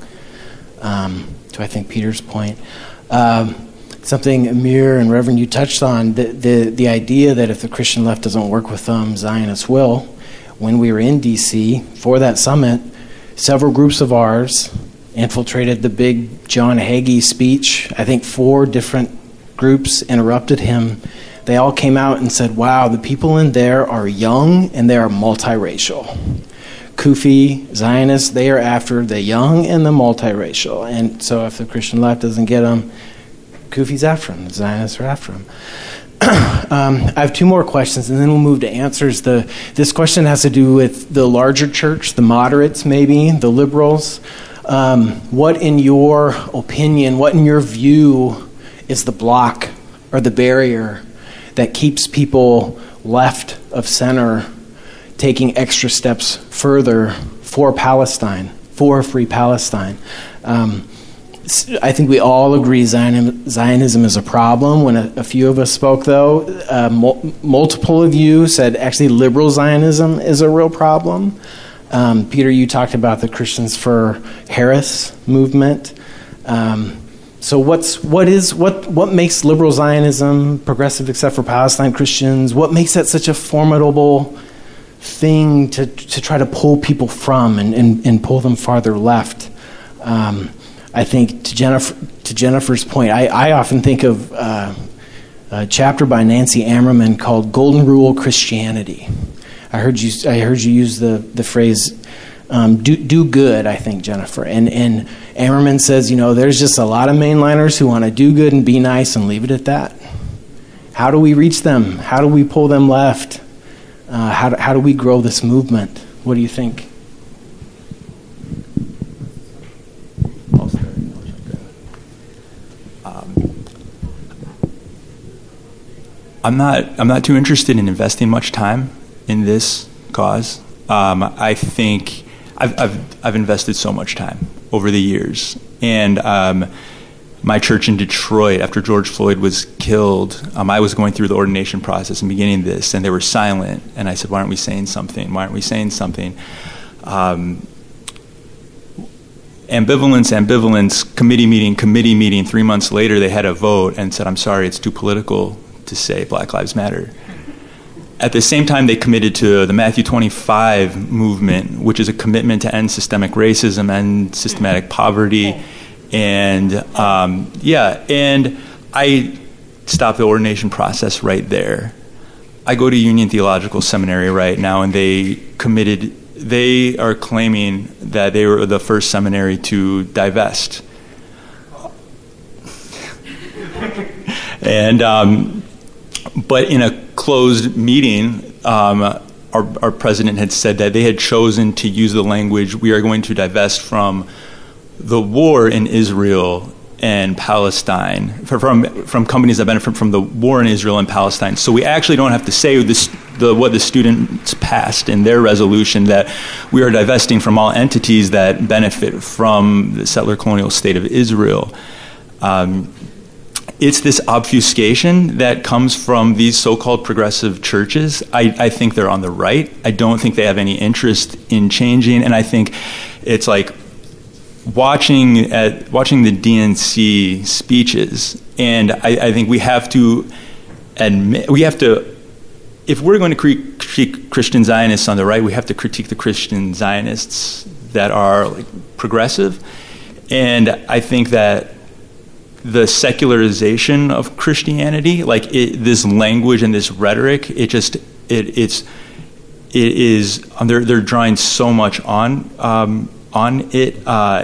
um, to I think Peter's point. Um, Something Amir and Reverend you touched on, the, the the idea that if the Christian left doesn't work with them, Zionists will. When we were in D C for that summit, several groups of ours infiltrated the big John Hagee speech. I think four different groups interrupted him. They all came out and said, wow, the people in there are young and they are multiracial. Kufi, Zionists, they are after the young and the multiracial. And so if the Christian left doesn't get them, Kufi's after him. The Zionists are after him. um, I have two more questions, and then we'll move to answers. The This question has to do with the larger church, the moderates maybe, the liberals. Um, what, in your opinion, what in your view is the block or the barrier that keeps people left of center taking extra steps further for Palestine, for a free Palestine? Um, I think we all agree Zionism is a problem. When a, a few of us spoke, though, uh, mul- multiple of you said actually liberal Zionism is a real problem. Um, Peter, you talked about the Christians for Harris movement. Um, so what's what is what what makes liberal Zionism, progressive except for Palestine Christians, what makes that such a formidable thing to to try to pull people from and, and, and pull them farther left? Um, I think to Jennifer to Jennifer's point, I, I often think of uh, a chapter by Nancy Ammerman called "Golden Rule Christianity." I heard you I heard you use the the phrase um, "do do good." I think, Jennifer, and and Ammerman says, you know, there's just a lot of mainliners who want to do good and be nice and leave it at that. How do we reach them? How do we pull them left? Uh, how do, how do we grow this movement? What do you think? I'm not. I'm not too interested in investing much time in this cause. Um, I think I've, I've, I've invested so much time over the years. And um, my church in Detroit, after George Floyd was killed, um, I was going through the ordination process and beginning this, and they were silent. And I said, why aren't we saying something? Why aren't we saying something? Um, ambivalence, ambivalence, committee meeting, committee meeting. Three months later, they had a vote and said, I'm sorry, it's too political to say Black Lives Matter. At the same time, they committed to the Matthew twenty-five movement, which is a commitment to end systemic racism, end systematic poverty. And um, yeah, and I stopped the ordination process right there. I go to Union Theological Seminary right now, and they committed, they are claiming that they were the first seminary to divest. and, um, but in a closed meeting, um, our, our president had said that they had chosen to use the language, we are going to divest from the war in Israel and Palestine, from from companies that benefit from the war in Israel and Palestine. So we actually don't have to say this, the, what the students passed in their resolution, that we are divesting from all entities that benefit from the settler colonial state of Israel. Um, it's this obfuscation that comes from these so-called progressive churches. I, I think they're on the right. I don't think they have any interest in changing, and I think it's like watching at watching the D N C speeches, and I, I think we have to admit, we have to, if we're going to critique Christian Zionists on the right, we have to critique the Christian Zionists that are like progressive. And I think that the secularization of Christianity, like it, this language and this rhetoric, it just it it's it is they're they're drawing so much on. Um, on it, uh,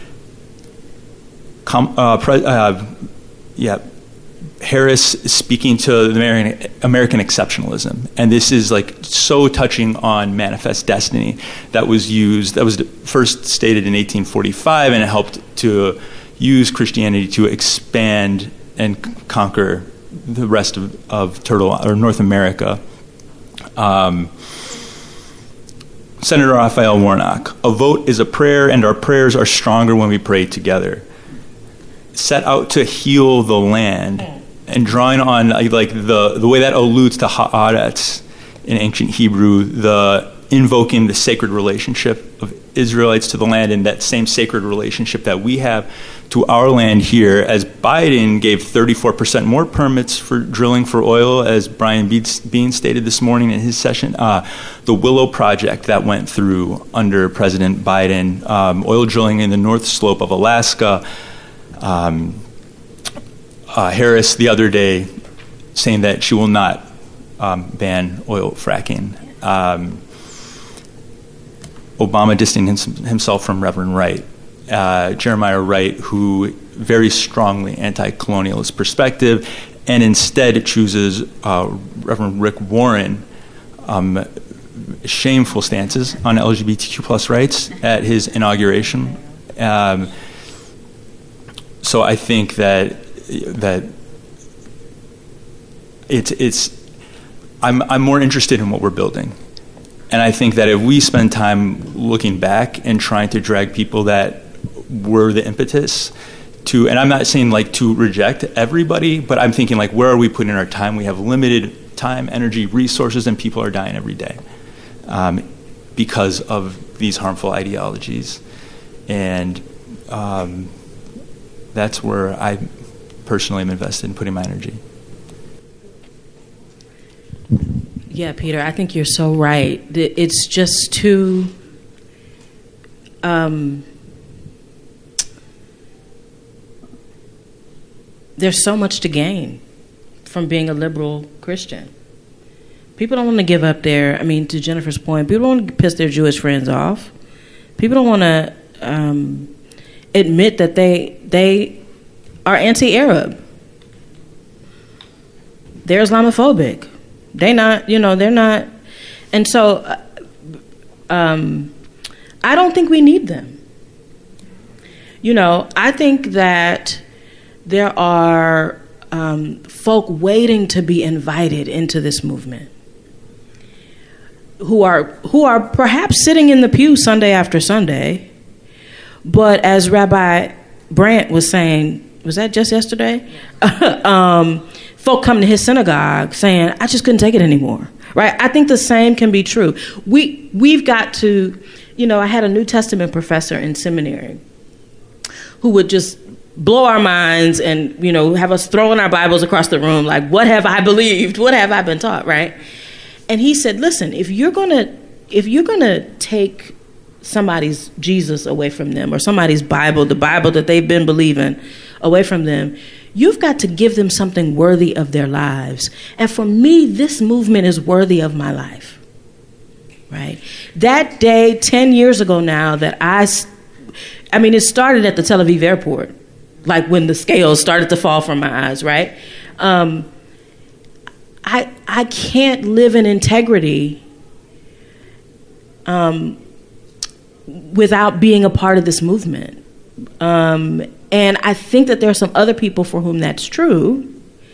com, uh, pre, uh, yeah, Harris speaking to the American, American exceptionalism, and this is like so touching on manifest destiny that was used, that was first stated in eighteen forty-five, and it helped to use Christianity to expand and conquer the rest of, of Turtle or North America. Um, Senator Raphael Warnock, a vote is a prayer, and our prayers are stronger when we pray together. Set out to heal the land, and drawing on like the, the way that alludes to haaretz in ancient Hebrew, the invoking the sacred relationship of Israelites to the land, and that same sacred relationship that we have to our land here, as Biden gave thirty-four percent more permits for drilling for oil, as Brian Bean stated this morning in his session. Uh, the Willow Project that went through under President Biden, um, oil drilling in the North Slope of Alaska. Um, uh, Harris the other day saying that she will not um, ban oil fracking. Um, Obama distancing himself from Reverend Wright, uh, Jeremiah Wright, who very strongly anti-colonialist perspective, and instead chooses uh, Reverend Rick Warren, um, shameful stances on L G B T Q plus rights at his inauguration. Um, so I think that that it's it's I'm I'm more interested in what we're building. And I think that if we spend time looking back and trying to drag people that were the impetus to, and I'm not saying like to reject everybody, but I'm thinking like, where are we putting our time? We have limited time, energy, resources, and people are dying every day um, because of these harmful ideologies. And um, that's where I personally am invested in putting my energy. Yeah, Peter, I think you're so right. It's just too um, there's so much to gain from being a liberal Christian. People don't want to give up their, I mean, to Jennifer's point, people don't want to piss their Jewish friends off. People don't want to um, admit that they they are anti-Arab. They're Islamophobic. They not, you know, they're not, and so uh, um, I don't think we need them. You know, I think that there are um, folk waiting to be invited into this movement. who are who are perhaps sitting in the pew Sunday after Sunday, but as Rabbi Brandt was saying, was that just yesterday? um, folk come to his synagogue saying, I just couldn't take it anymore, right? I think the same can be true. We, we've got to, you know, I had a New Testament professor in seminary who would just blow our minds and, you know, have us throwing our Bibles across the room like, what have I believed? What have I been taught, right? And he said, listen, if you're gonna if you're gonna take somebody's Jesus away from them or somebody's Bible, the Bible that they've been believing away from them, you've got to give them something worthy of their lives. And for me, this movement is worthy of my life, right? That day, ten years ago now, that I, I mean, it started at the Tel Aviv airport, like when the scales started to fall from my eyes, right? Um, I I can't live in integrity um, without being a part of this movement. Um, and I think that there are some other people for whom that's true.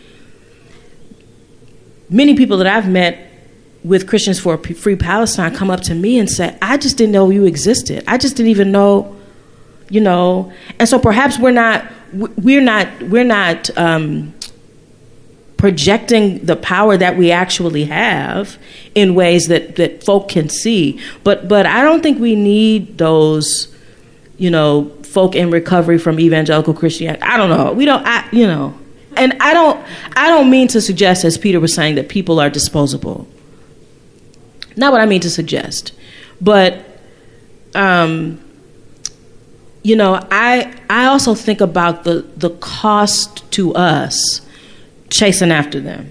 Many people that I've met with Christians for Free Palestine come up to me and say, I just didn't know you existed. I just didn't even know, you know. And so perhaps we're not, we're not, we're not um, projecting the power that we actually have in ways that, that folk can see. But but I don't think we need those, you know, folk in recovery from evangelical Christianity. I don't know. We don't, I, you know. And I don't, I don't mean to suggest, as Peter was saying, that people are disposable. Not what I mean to suggest. But, um, you know, I I also think about the, the cost to us chasing after them.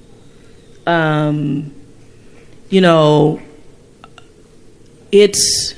Um, you know, it's,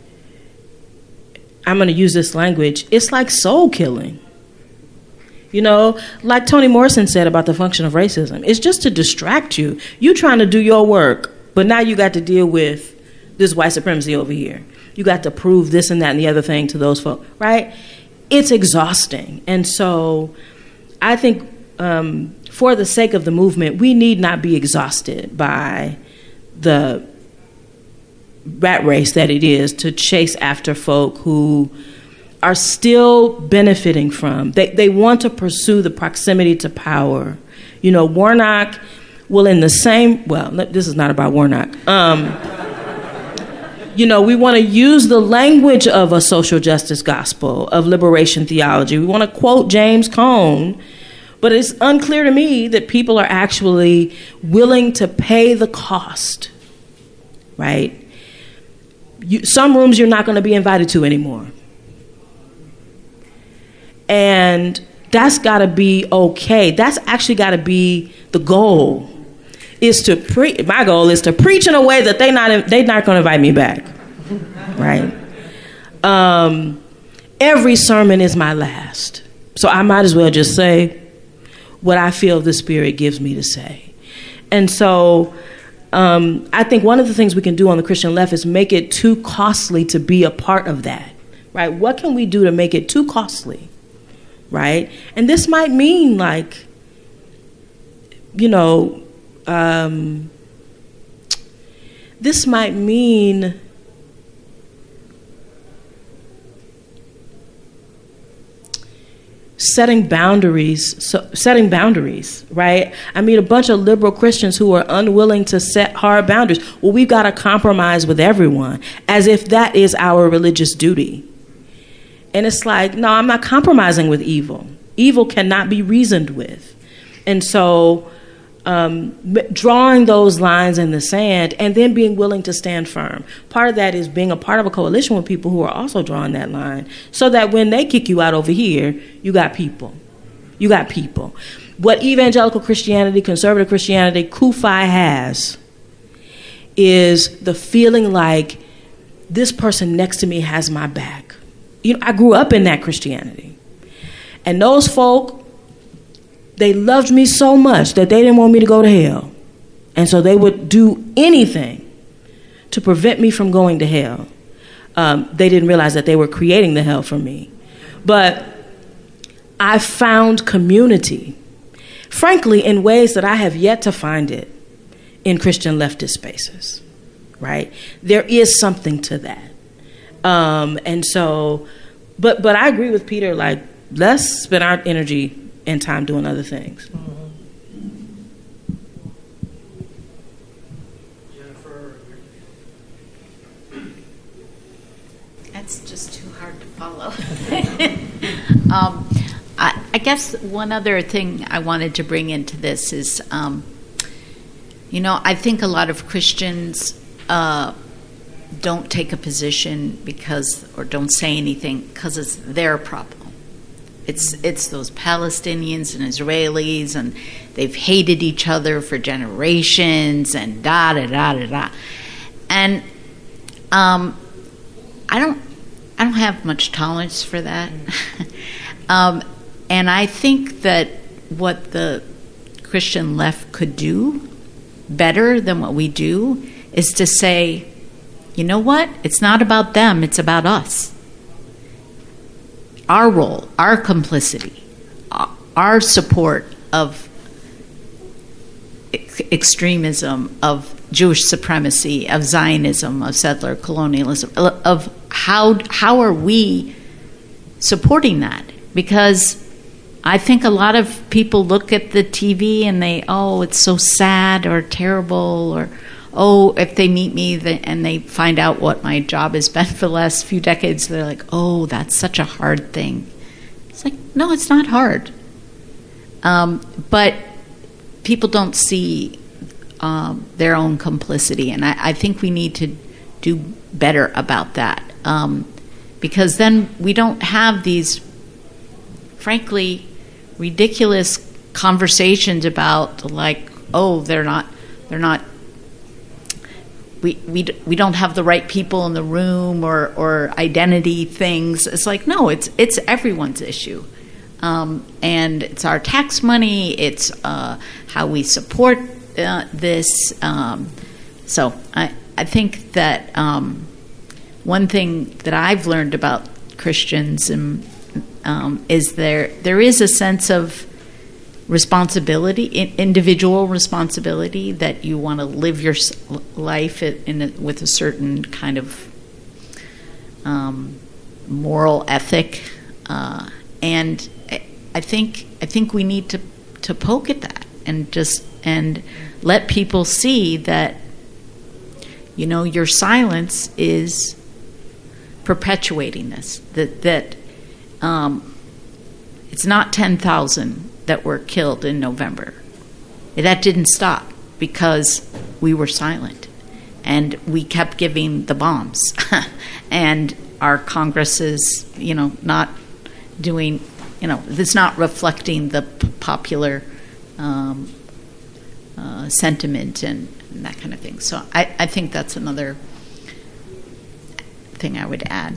I'm going to use this language, it's like soul killing. You know, like Toni Morrison said about the function of racism, it's just to distract you. You trying to do your work, but now you got to deal with this white supremacy over here. You got to prove this and that and the other thing to those folks, right? It's exhausting. And so I think um, for the sake of the movement, we need not be exhausted by the rat race that it is to chase after folk who are still benefiting from. They they want to pursue the proximity to power. You know, Warnock will in the same, well, this is not about Warnock. Um, you know, we want to use the language of a social justice gospel, of liberation theology. We want to quote James Cone, but it's unclear to me that people are actually willing to pay the cost, right? You, some rooms you're not going to be invited to anymore. And that's got to be okay. That's actually got to be the goal. Is to pre- my goal is to preach in a way that they not they're not going to invite me back, right? Um, every sermon is my last, so I might as well just say what I feel the Spirit gives me to say. And so um, I think one of the things we can do on the Christian left is make it too costly to be a part of that, right? What can we do to make it too costly? Right? And this might mean like, you know, um, this might mean setting boundaries, so setting boundaries, right? I meet a bunch of liberal Christians who are unwilling to set hard boundaries. Well, we've got to compromise with everyone as if that is our religious duty. And it's like, no, I'm not compromising with evil. Evil cannot be reasoned with. And so um, drawing those lines in the sand and then being willing to stand firm. Part of that is being a part of a coalition with people who are also drawing that line so that when they kick you out over here, you got people. You got people. What evangelical Christianity, conservative Christianity, CUFI has is the feeling like this person next to me has my back. You know, I grew up in that Christianity. And those folk, they loved me so much that they didn't want me to go to hell. And so they would do anything to prevent me from going to hell. Um, they didn't realize that they were creating the hell for me. But I found community, frankly, in ways that I have yet to find it in Christian leftist spaces. right? There is something to that. Um, and so, but but I agree with Peter, like, let's spend our energy and time doing other things. That's just too hard to follow. um, I, I guess one other thing I wanted to bring into this is, um, you know, I think a lot of Christians uh, don't take a position because, or don't say anything because it's their problem. It's it's those Palestinians and Israelis, and they've hated each other for generations, and da da da da da. And um, I don't I don't have much tolerance for that. um, and I think that what the Christian left could do better than what we do is to say, you know what? It's not about them, it's about us. Our role, our complicity, our support of ex- extremism, of Jewish supremacy, of Zionism, of settler colonialism, of how how are we supporting that? Because I think a lot of people look at the T V and they, oh, it's so sad or terrible, or oh, if they meet me and they find out what my job has been for the last few decades, they're like, oh, that's such a hard thing. It's like, no, it's not hard. Um, but people don't see um, their own complicity, and I, I think we need to do better about that. Um, because then we don't have these, frankly, ridiculous conversations about, like, oh, they're not, they're not, we we we don't have the right people in the room, or or identity things. It's like, no, it's it's everyone's issue, um, and it's our tax money. It's uh, how we support uh, this. Um, so I I think that um, one thing that I've learned about Christians and, um, is there there is a sense of responsibility, individual responsibility, that you want to live your life in a, with a certain kind of um, moral ethic, uh, and I think I think we need to to poke at that and just and let people see that, you know, your silence is perpetuating this. That that um, it's not ten thousand that were killed in November. That didn't stop because we were silent and we kept giving the bombs and our Congress is, you know, not doing, you know, it's not reflecting the p- popular um, uh, sentiment and, and that kind of thing. So I, I think that's another thing I would add.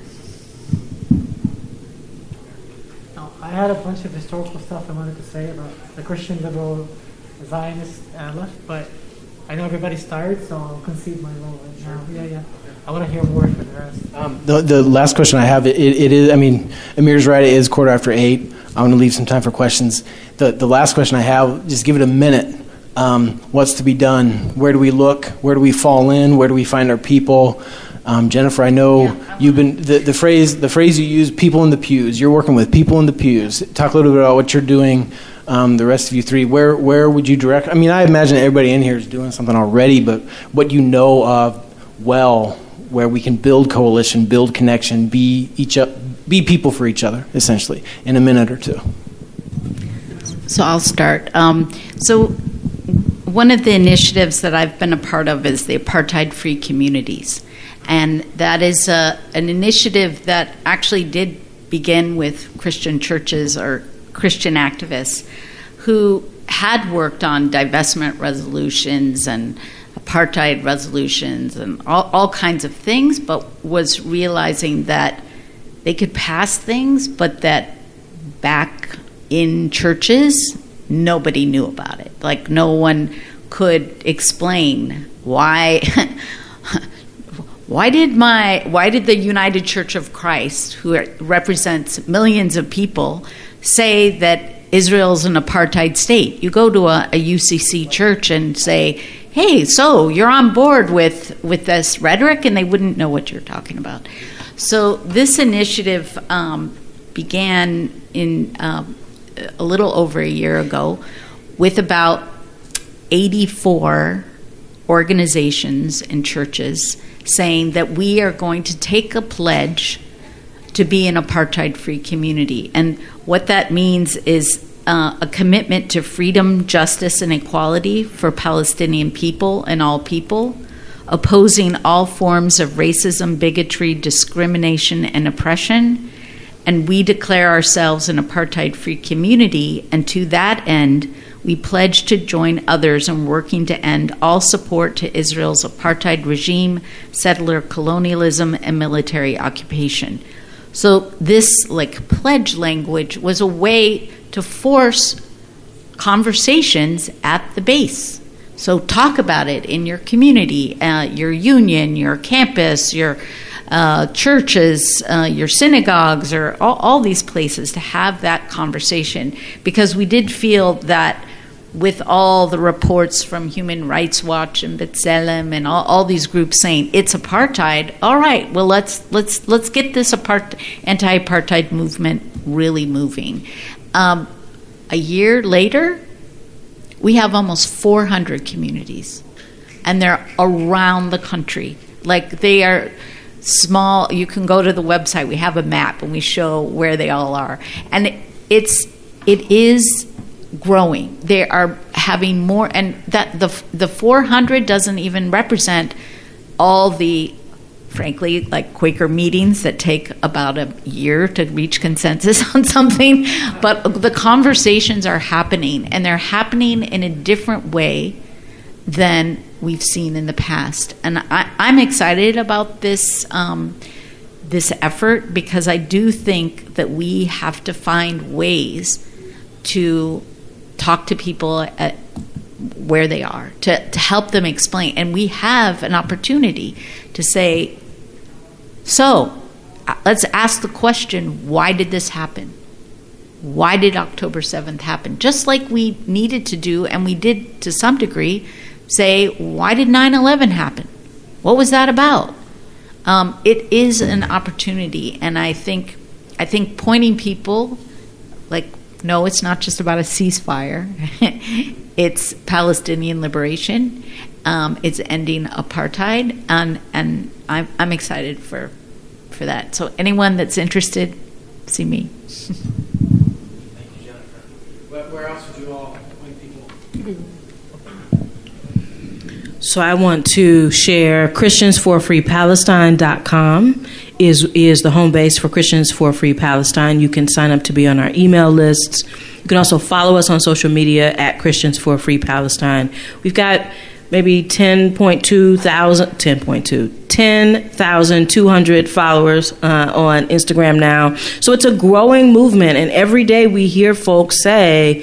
I had a bunch of historical stuff I wanted to say about the Christian liberal Zionist uh, left, but I know everybody's tired, so I'll concede my role right now. Yeah, yeah. I want to hear more for the rest. Um, the, the last question I have, it, it is, I mean, Amir's right, it is quarter after eight. I want to leave some time for questions. The, the last question I have, just give it a minute. Um, what's to be done? Where do we look? Where do we fall in? Where do we find our people? Um, Jennifer, I know yeah, you've been the, the phrase the phrase you use, people in the pews. You're working with people in the pews. Talk a little bit about what you're doing. Um, the rest of you three, where where would you direct? I mean, I imagine everybody in here is doing something already, but what you know of well, where we can build coalition, build connection, be each be people for each other, essentially, in a minute or two. So I'll start. Um, so one of the initiatives that I've been a part of is the Apartheid-Free Communities. And that is a, an initiative that actually did begin with Christian churches or Christian activists who had worked on divestment resolutions and apartheid resolutions and all, all kinds of things, but was realizing that they could pass things, but that back in churches, nobody knew about it. Like, no one could explain why... Why did my why did the United Church of Christ, who represents millions of people, say that Israel is an apartheid state? You go to a, a U C C church and say, hey, so you're on board with, with this rhetoric, and they wouldn't know what you're talking about. So this initiative um, began in um, a little over a year ago with about eighty-four organizations and churches saying that we are going to take a pledge to be an apartheid-free community. And what that means is uh, a commitment to freedom, justice, and equality for Palestinian people and all people, opposing all forms of racism, bigotry, discrimination, and oppression. And we declare ourselves an apartheid-free community, and to that end, we pledge to join others in working to end all support to Israel's apartheid regime, settler colonialism, and military occupation. So this like pledge language was a way to force conversations at the base. So talk about it in your community, uh, your union, your campus, your uh, churches, uh, your synagogues, or all, all these places to have that conversation, because we did feel that with all the reports from Human Rights Watch and B'Tselem and all, all these groups saying it's apartheid, all right, well let's let's let's get this apart, anti-apartheid movement really moving. Um, a year later, we have almost four hundred communities, and they're around the country. Like they are small. You can go to the website. We have a map, and we show where they all are, and it, it's it is growing. They are having more, and that the the four hundred doesn't even represent all the, frankly, like Quaker meetings that take about a year to reach consensus on something. But the conversations are happening, and they're happening in a different way than we've seen in the past. And I, I'm excited about this um, this effort, because I do think that we have to find ways to talk to people at where they are, to, to help them explain. And we have an opportunity to say, so let's ask the question, why did this happen? Why did October seventh happen? Just like we needed to do, and we did to some degree, say, why did nine eleven happen? What was that about? Um, it is an opportunity, and I think I think pointing people, like, no, it's not just about a ceasefire. It's Palestinian liberation. Um, it's ending apartheid, and and I'm I'm excited for for that. So anyone that's interested, see me. Thank you, Jennifer. Where, where else would you all point people? So I want to share Christians for Free Palestine dot com is is the home base for Christians for Free Palestine. You can sign up to be on our email lists. You can also follow us on social media at Christians for Free Palestine. We've got maybe ten point two thousand, ten point two, ten thousand two hundred followers uh, on Instagram now. So it's a growing movement, and every day we hear folks say,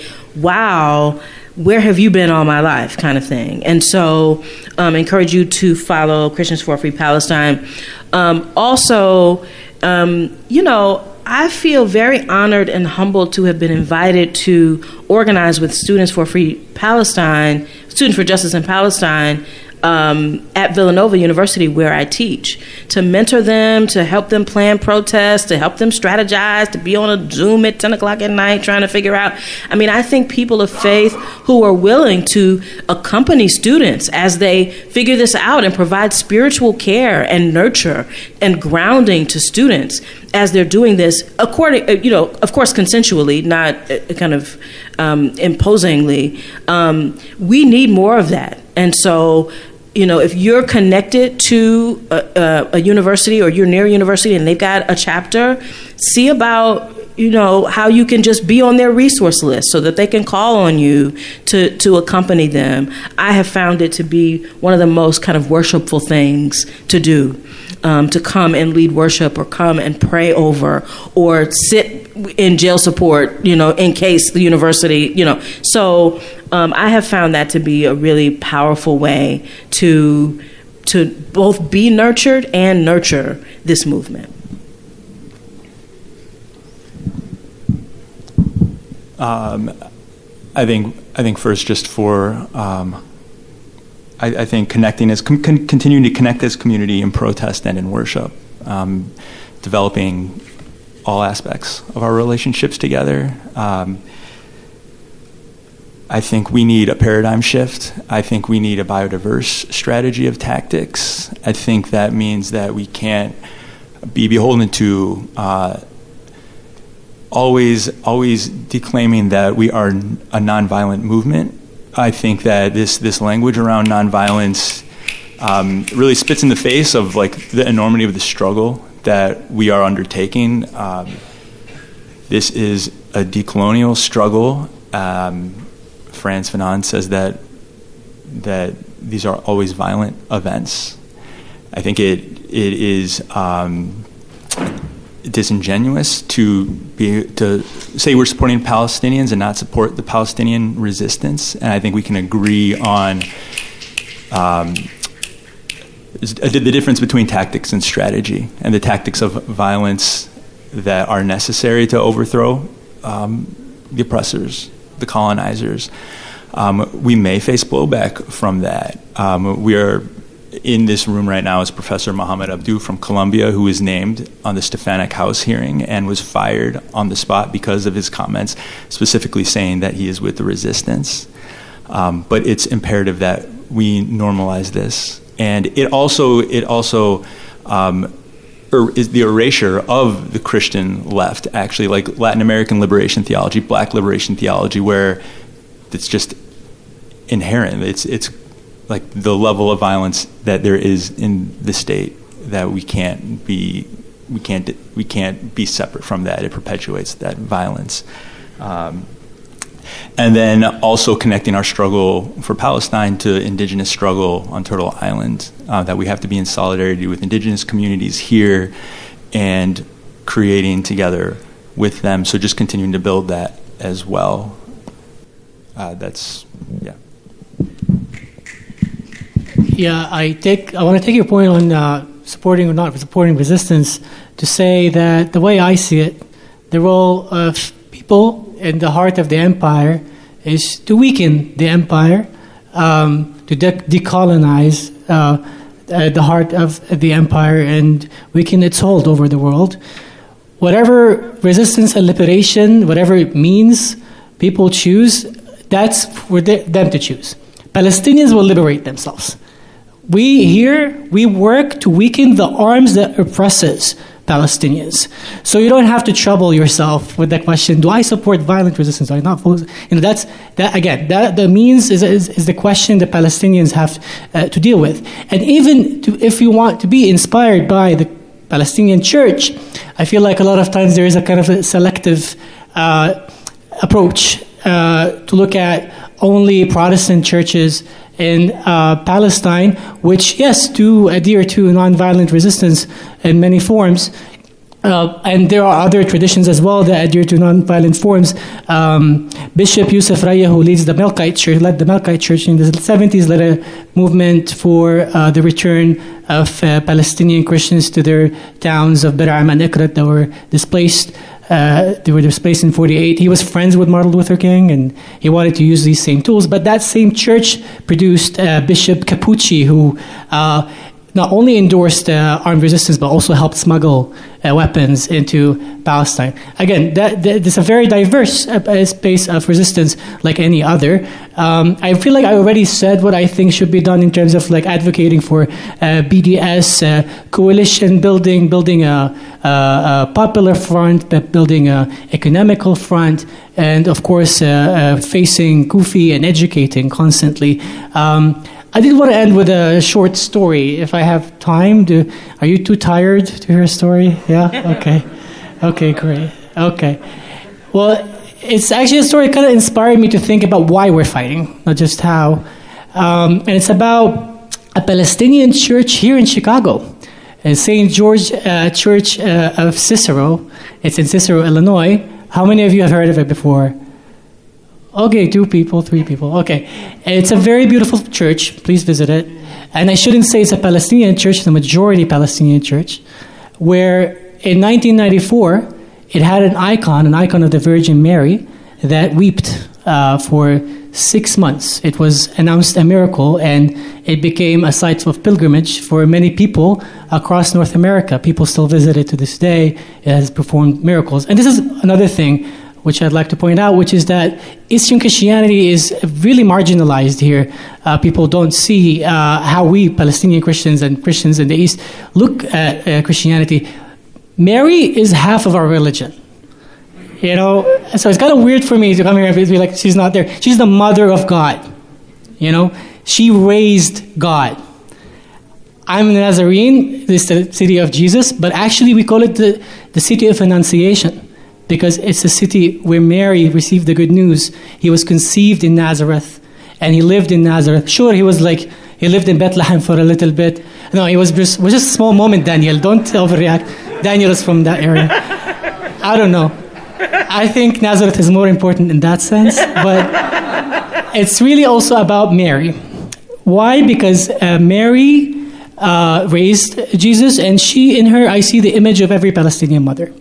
wow, where have you been all my life, kind of thing. And so um, I encourage you to follow Christians for Free Palestine. Um, also, um, you know, I feel very honored and humbled to have been invited to organize with Students for Free Palestine, Students for Justice in Palestine, Um, at Villanova University, where I teach, to mentor them, to help them plan protests, to help them strategize, to be on a Zoom at ten o'clock at night trying to figure out. I mean, I think people of faith who are willing to accompany students as they figure this out and provide spiritual care and nurture and grounding to students as they're doing this, according, you know, of course, consensually, not uh, kind of um, imposingly. Um, we need more of that. And so, you know, if you're connected to a, a, a university or you're near a university and they've got a chapter, see about, you know, how you can just be on their resource list so that they can call on you to, to accompany them. I have found it to be one of the most kind of worshipful things to do, um, to come and lead worship or come and pray over or sit in jail support, you know, in case the university, you know. So um, I have found that to be a really powerful way to to both be nurtured and nurture this movement. Um, I think I think first, just for um, I, I think connecting as con- con- continuing to connect as community in protest and in worship, um, developing all aspects of our relationships together. Um, I think we need a paradigm shift. I think we need a biodiverse strategy of tactics. I think that means that we can't be beholden to uh, always, always declaiming that we are a nonviolent movement. I think that this this language around nonviolence um, really spits in the face of like the enormity of the struggle that we are undertaking. Um, this is a decolonial struggle. Um, Frantz Fanon says that that these are always violent events. I think it it is um, disingenuous to be to say we're supporting Palestinians and not support the Palestinian resistance. And I think we can agree on um, the difference between tactics and strategy, and the tactics of violence that are necessary to overthrow um, the oppressors, the colonizers. Um, we may face blowback from that. Um, we are in this room right now is Professor Mohammed Abdu from Columbia, who was named on the Stefanik House hearing and was fired on the spot because of his comments, specifically saying that he is with the resistance. Um, but it's imperative that we normalize this, and it also it also um, er, is the erasure of the Christian left, actually, like Latin American liberation theology, Black liberation theology, where it's just inherent. It's it's like the level of violence that there is in the state that we can't be we can't we can't be separate from that. It perpetuates that violence. Um, and then also connecting our struggle for Palestine to indigenous struggle on Turtle Island, uh, that we have to be in solidarity with indigenous communities here and creating together with them. So just continuing to build that as well. Uh, that's, yeah. Yeah, I take. I want to take your point on uh, supporting or not supporting resistance to say that the way I see it, the role of people in the heart of the empire is to weaken the empire, um, to de- decolonize uh, uh, the heart of the empire and weaken its hold over the world. Whatever resistance and liberation, whatever it means, people choose, that's for the, them to choose. Palestinians will liberate themselves. We here, we work to weaken the arms that oppresses Palestinians. So you don't have to trouble yourself with the question, do I support violent resistance? Do I not? You know, that's, that again, that the means is, is, is the question the Palestinians have uh, to deal with. And even to, if you want to be inspired by the Palestinian church, I feel like a lot of times there is a kind of a selective uh, approach uh, to look at only Protestant churches in uh, Palestine, which, yes, do adhere to nonviolent resistance in many forms. Uh, and there are other traditions as well that adhere to nonviolent forms. Um, Bishop Yusuf Raya, who leads the Melkite Church, led the Melkite Church in the seventies, led a movement for uh, the return of uh, Palestinian Christians to their towns of Bar'am and Ikrat that were displaced. Uh, they were displaced in forty-eight. He was friends with Martin Luther King, and he wanted to use these same tools. But that same church produced uh, Bishop Capucci, who uh, not only endorsed uh, armed resistance, but also helped smuggle uh, weapons into Palestine. Again, that, that, there's a very diverse uh, space of resistance like any other. Um, I feel like I already said what I think should be done in terms of like advocating for uh, B D S, uh, coalition building, building a, a, a popular front, building an economical front, and of course uh, uh, facing Kufi and educating constantly. Um, I did want to end with a short story, if I have time. Do, are you too tired to hear a story? Yeah? Okay. Okay, great. Okay. Well, it's actually a story that kind of inspired me to think about why we're fighting, not just how. Um, and it's about a Palestinian church here in Chicago, Saint George uh, Church uh, of Cicero. It's in Cicero, Illinois. How many of you have heard of it before? Okay, two people, three people. Okay. It's a very beautiful church. Please visit it. And I shouldn't say it's a Palestinian church, it's a majority Palestinian church, where in nineteen ninety-four, it had an icon, an icon of the Virgin Mary, that wept uh, for six months. It was announced a miracle, and it became a site of pilgrimage for many people across North America. People still visit it to this day. It has performed miracles. And this is another thing which I'd like to point out, which is that Eastern Christianity is really marginalized here. Uh, people don't see uh, how we, Palestinian Christians and Christians in the East, look at uh, Christianity. Mary is half of our religion. You know, so it's kind of weird for me to come here and be like, she's not there. She's the mother of God. You know, she raised God. I'm a Nazarene, this is the city of Jesus, but actually we call it the, the city of Annunciation, because it's a city where Mary received the good news. He was conceived in Nazareth, and he lived in Nazareth. Sure, he was like, he lived in Bethlehem for a little bit. No, it was just, was just a small moment, Daniel. Don't overreact. Daniel is from that area. I don't know. I think Nazareth is more important in that sense, but it's really also about Mary. Why? Because uh, Mary uh, raised Jesus, and she, in her, I see the image of every Palestinian mother.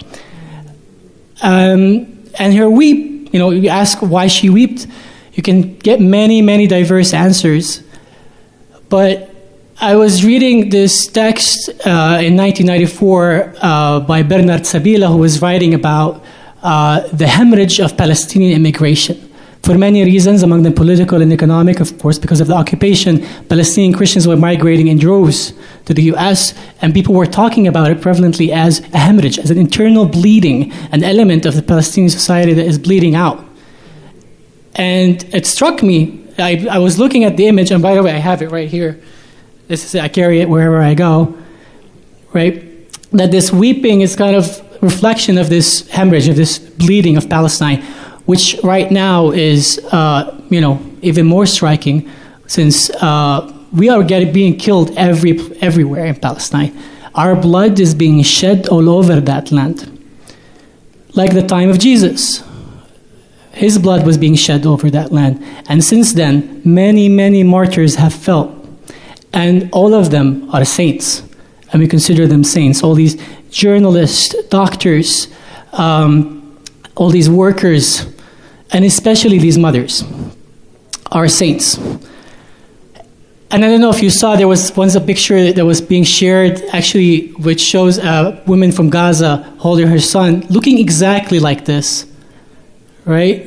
Um, and her weep, you know, you ask why she wept, you can get many, many diverse answers. But I was reading this text uh, in nineteen ninety-four uh, by Bernard Sabila, who was writing about uh, the hemorrhage of Palestinian immigration. For many reasons, among them political and economic, of course, because of the occupation, Palestinian Christians were migrating in droves to the U S, and people were talking about it prevalently as a hemorrhage, as an internal bleeding, an element of the Palestinian society that is bleeding out. And it struck me, I, I was looking at the image, and by the way, I have it right here. This is, I carry it wherever I go, right? That this weeping is kind of reflection of this hemorrhage, of this bleeding of Palestine, which right now is, uh, you know, even more striking, since uh, we are getting being killed every everywhere in Palestine. Our blood is being shed all over that land, like the time of Jesus. His blood was being shed over that land, and since then, many, many martyrs have felt, and all of them are saints, and we consider them saints. All these journalists, doctors, um, all these workers, and especially these mothers, are saints. And I don't know if you saw, there was once a picture that was being shared, actually, which shows a woman from Gaza holding her son, looking exactly like this, right?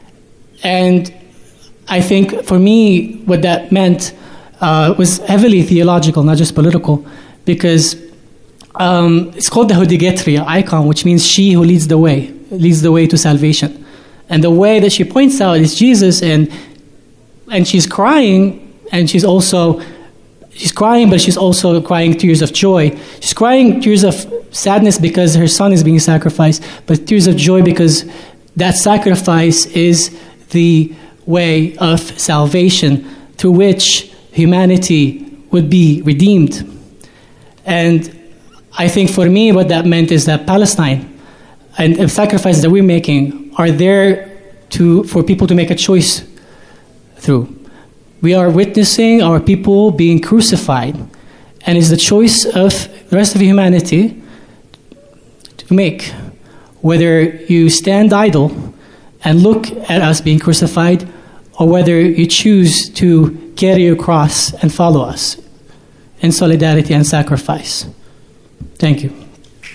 And I think for me, what that meant uh, was heavily theological, not just political, because um, it's called the Hudigetria icon, which means she who leads the way, leads the way to salvation. And the way that she points out is Jesus, and and she's crying, and she's also, she's crying, but she's also crying tears of joy. She's crying tears of sadness because her son is being sacrificed, but tears of joy because that sacrifice is the way of salvation through which humanity would be redeemed. And I think for me what that meant is that Palestine and the sacrifices that we're making are there to for people to make a choice through. We are witnessing our people being crucified, and it's the choice of the rest of humanity to make. Whether you stand idle and look at us being crucified, or whether you choose to carry your cross and follow us in solidarity and sacrifice. Thank you.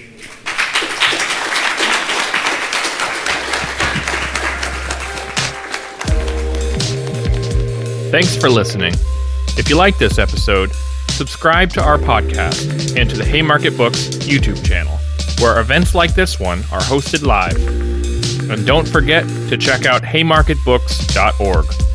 Thanks for listening. If you like this episode, subscribe to our podcast and to the Haymarket Books YouTube channel, where events like this one are hosted live. And don't forget to check out haymarket books dot org.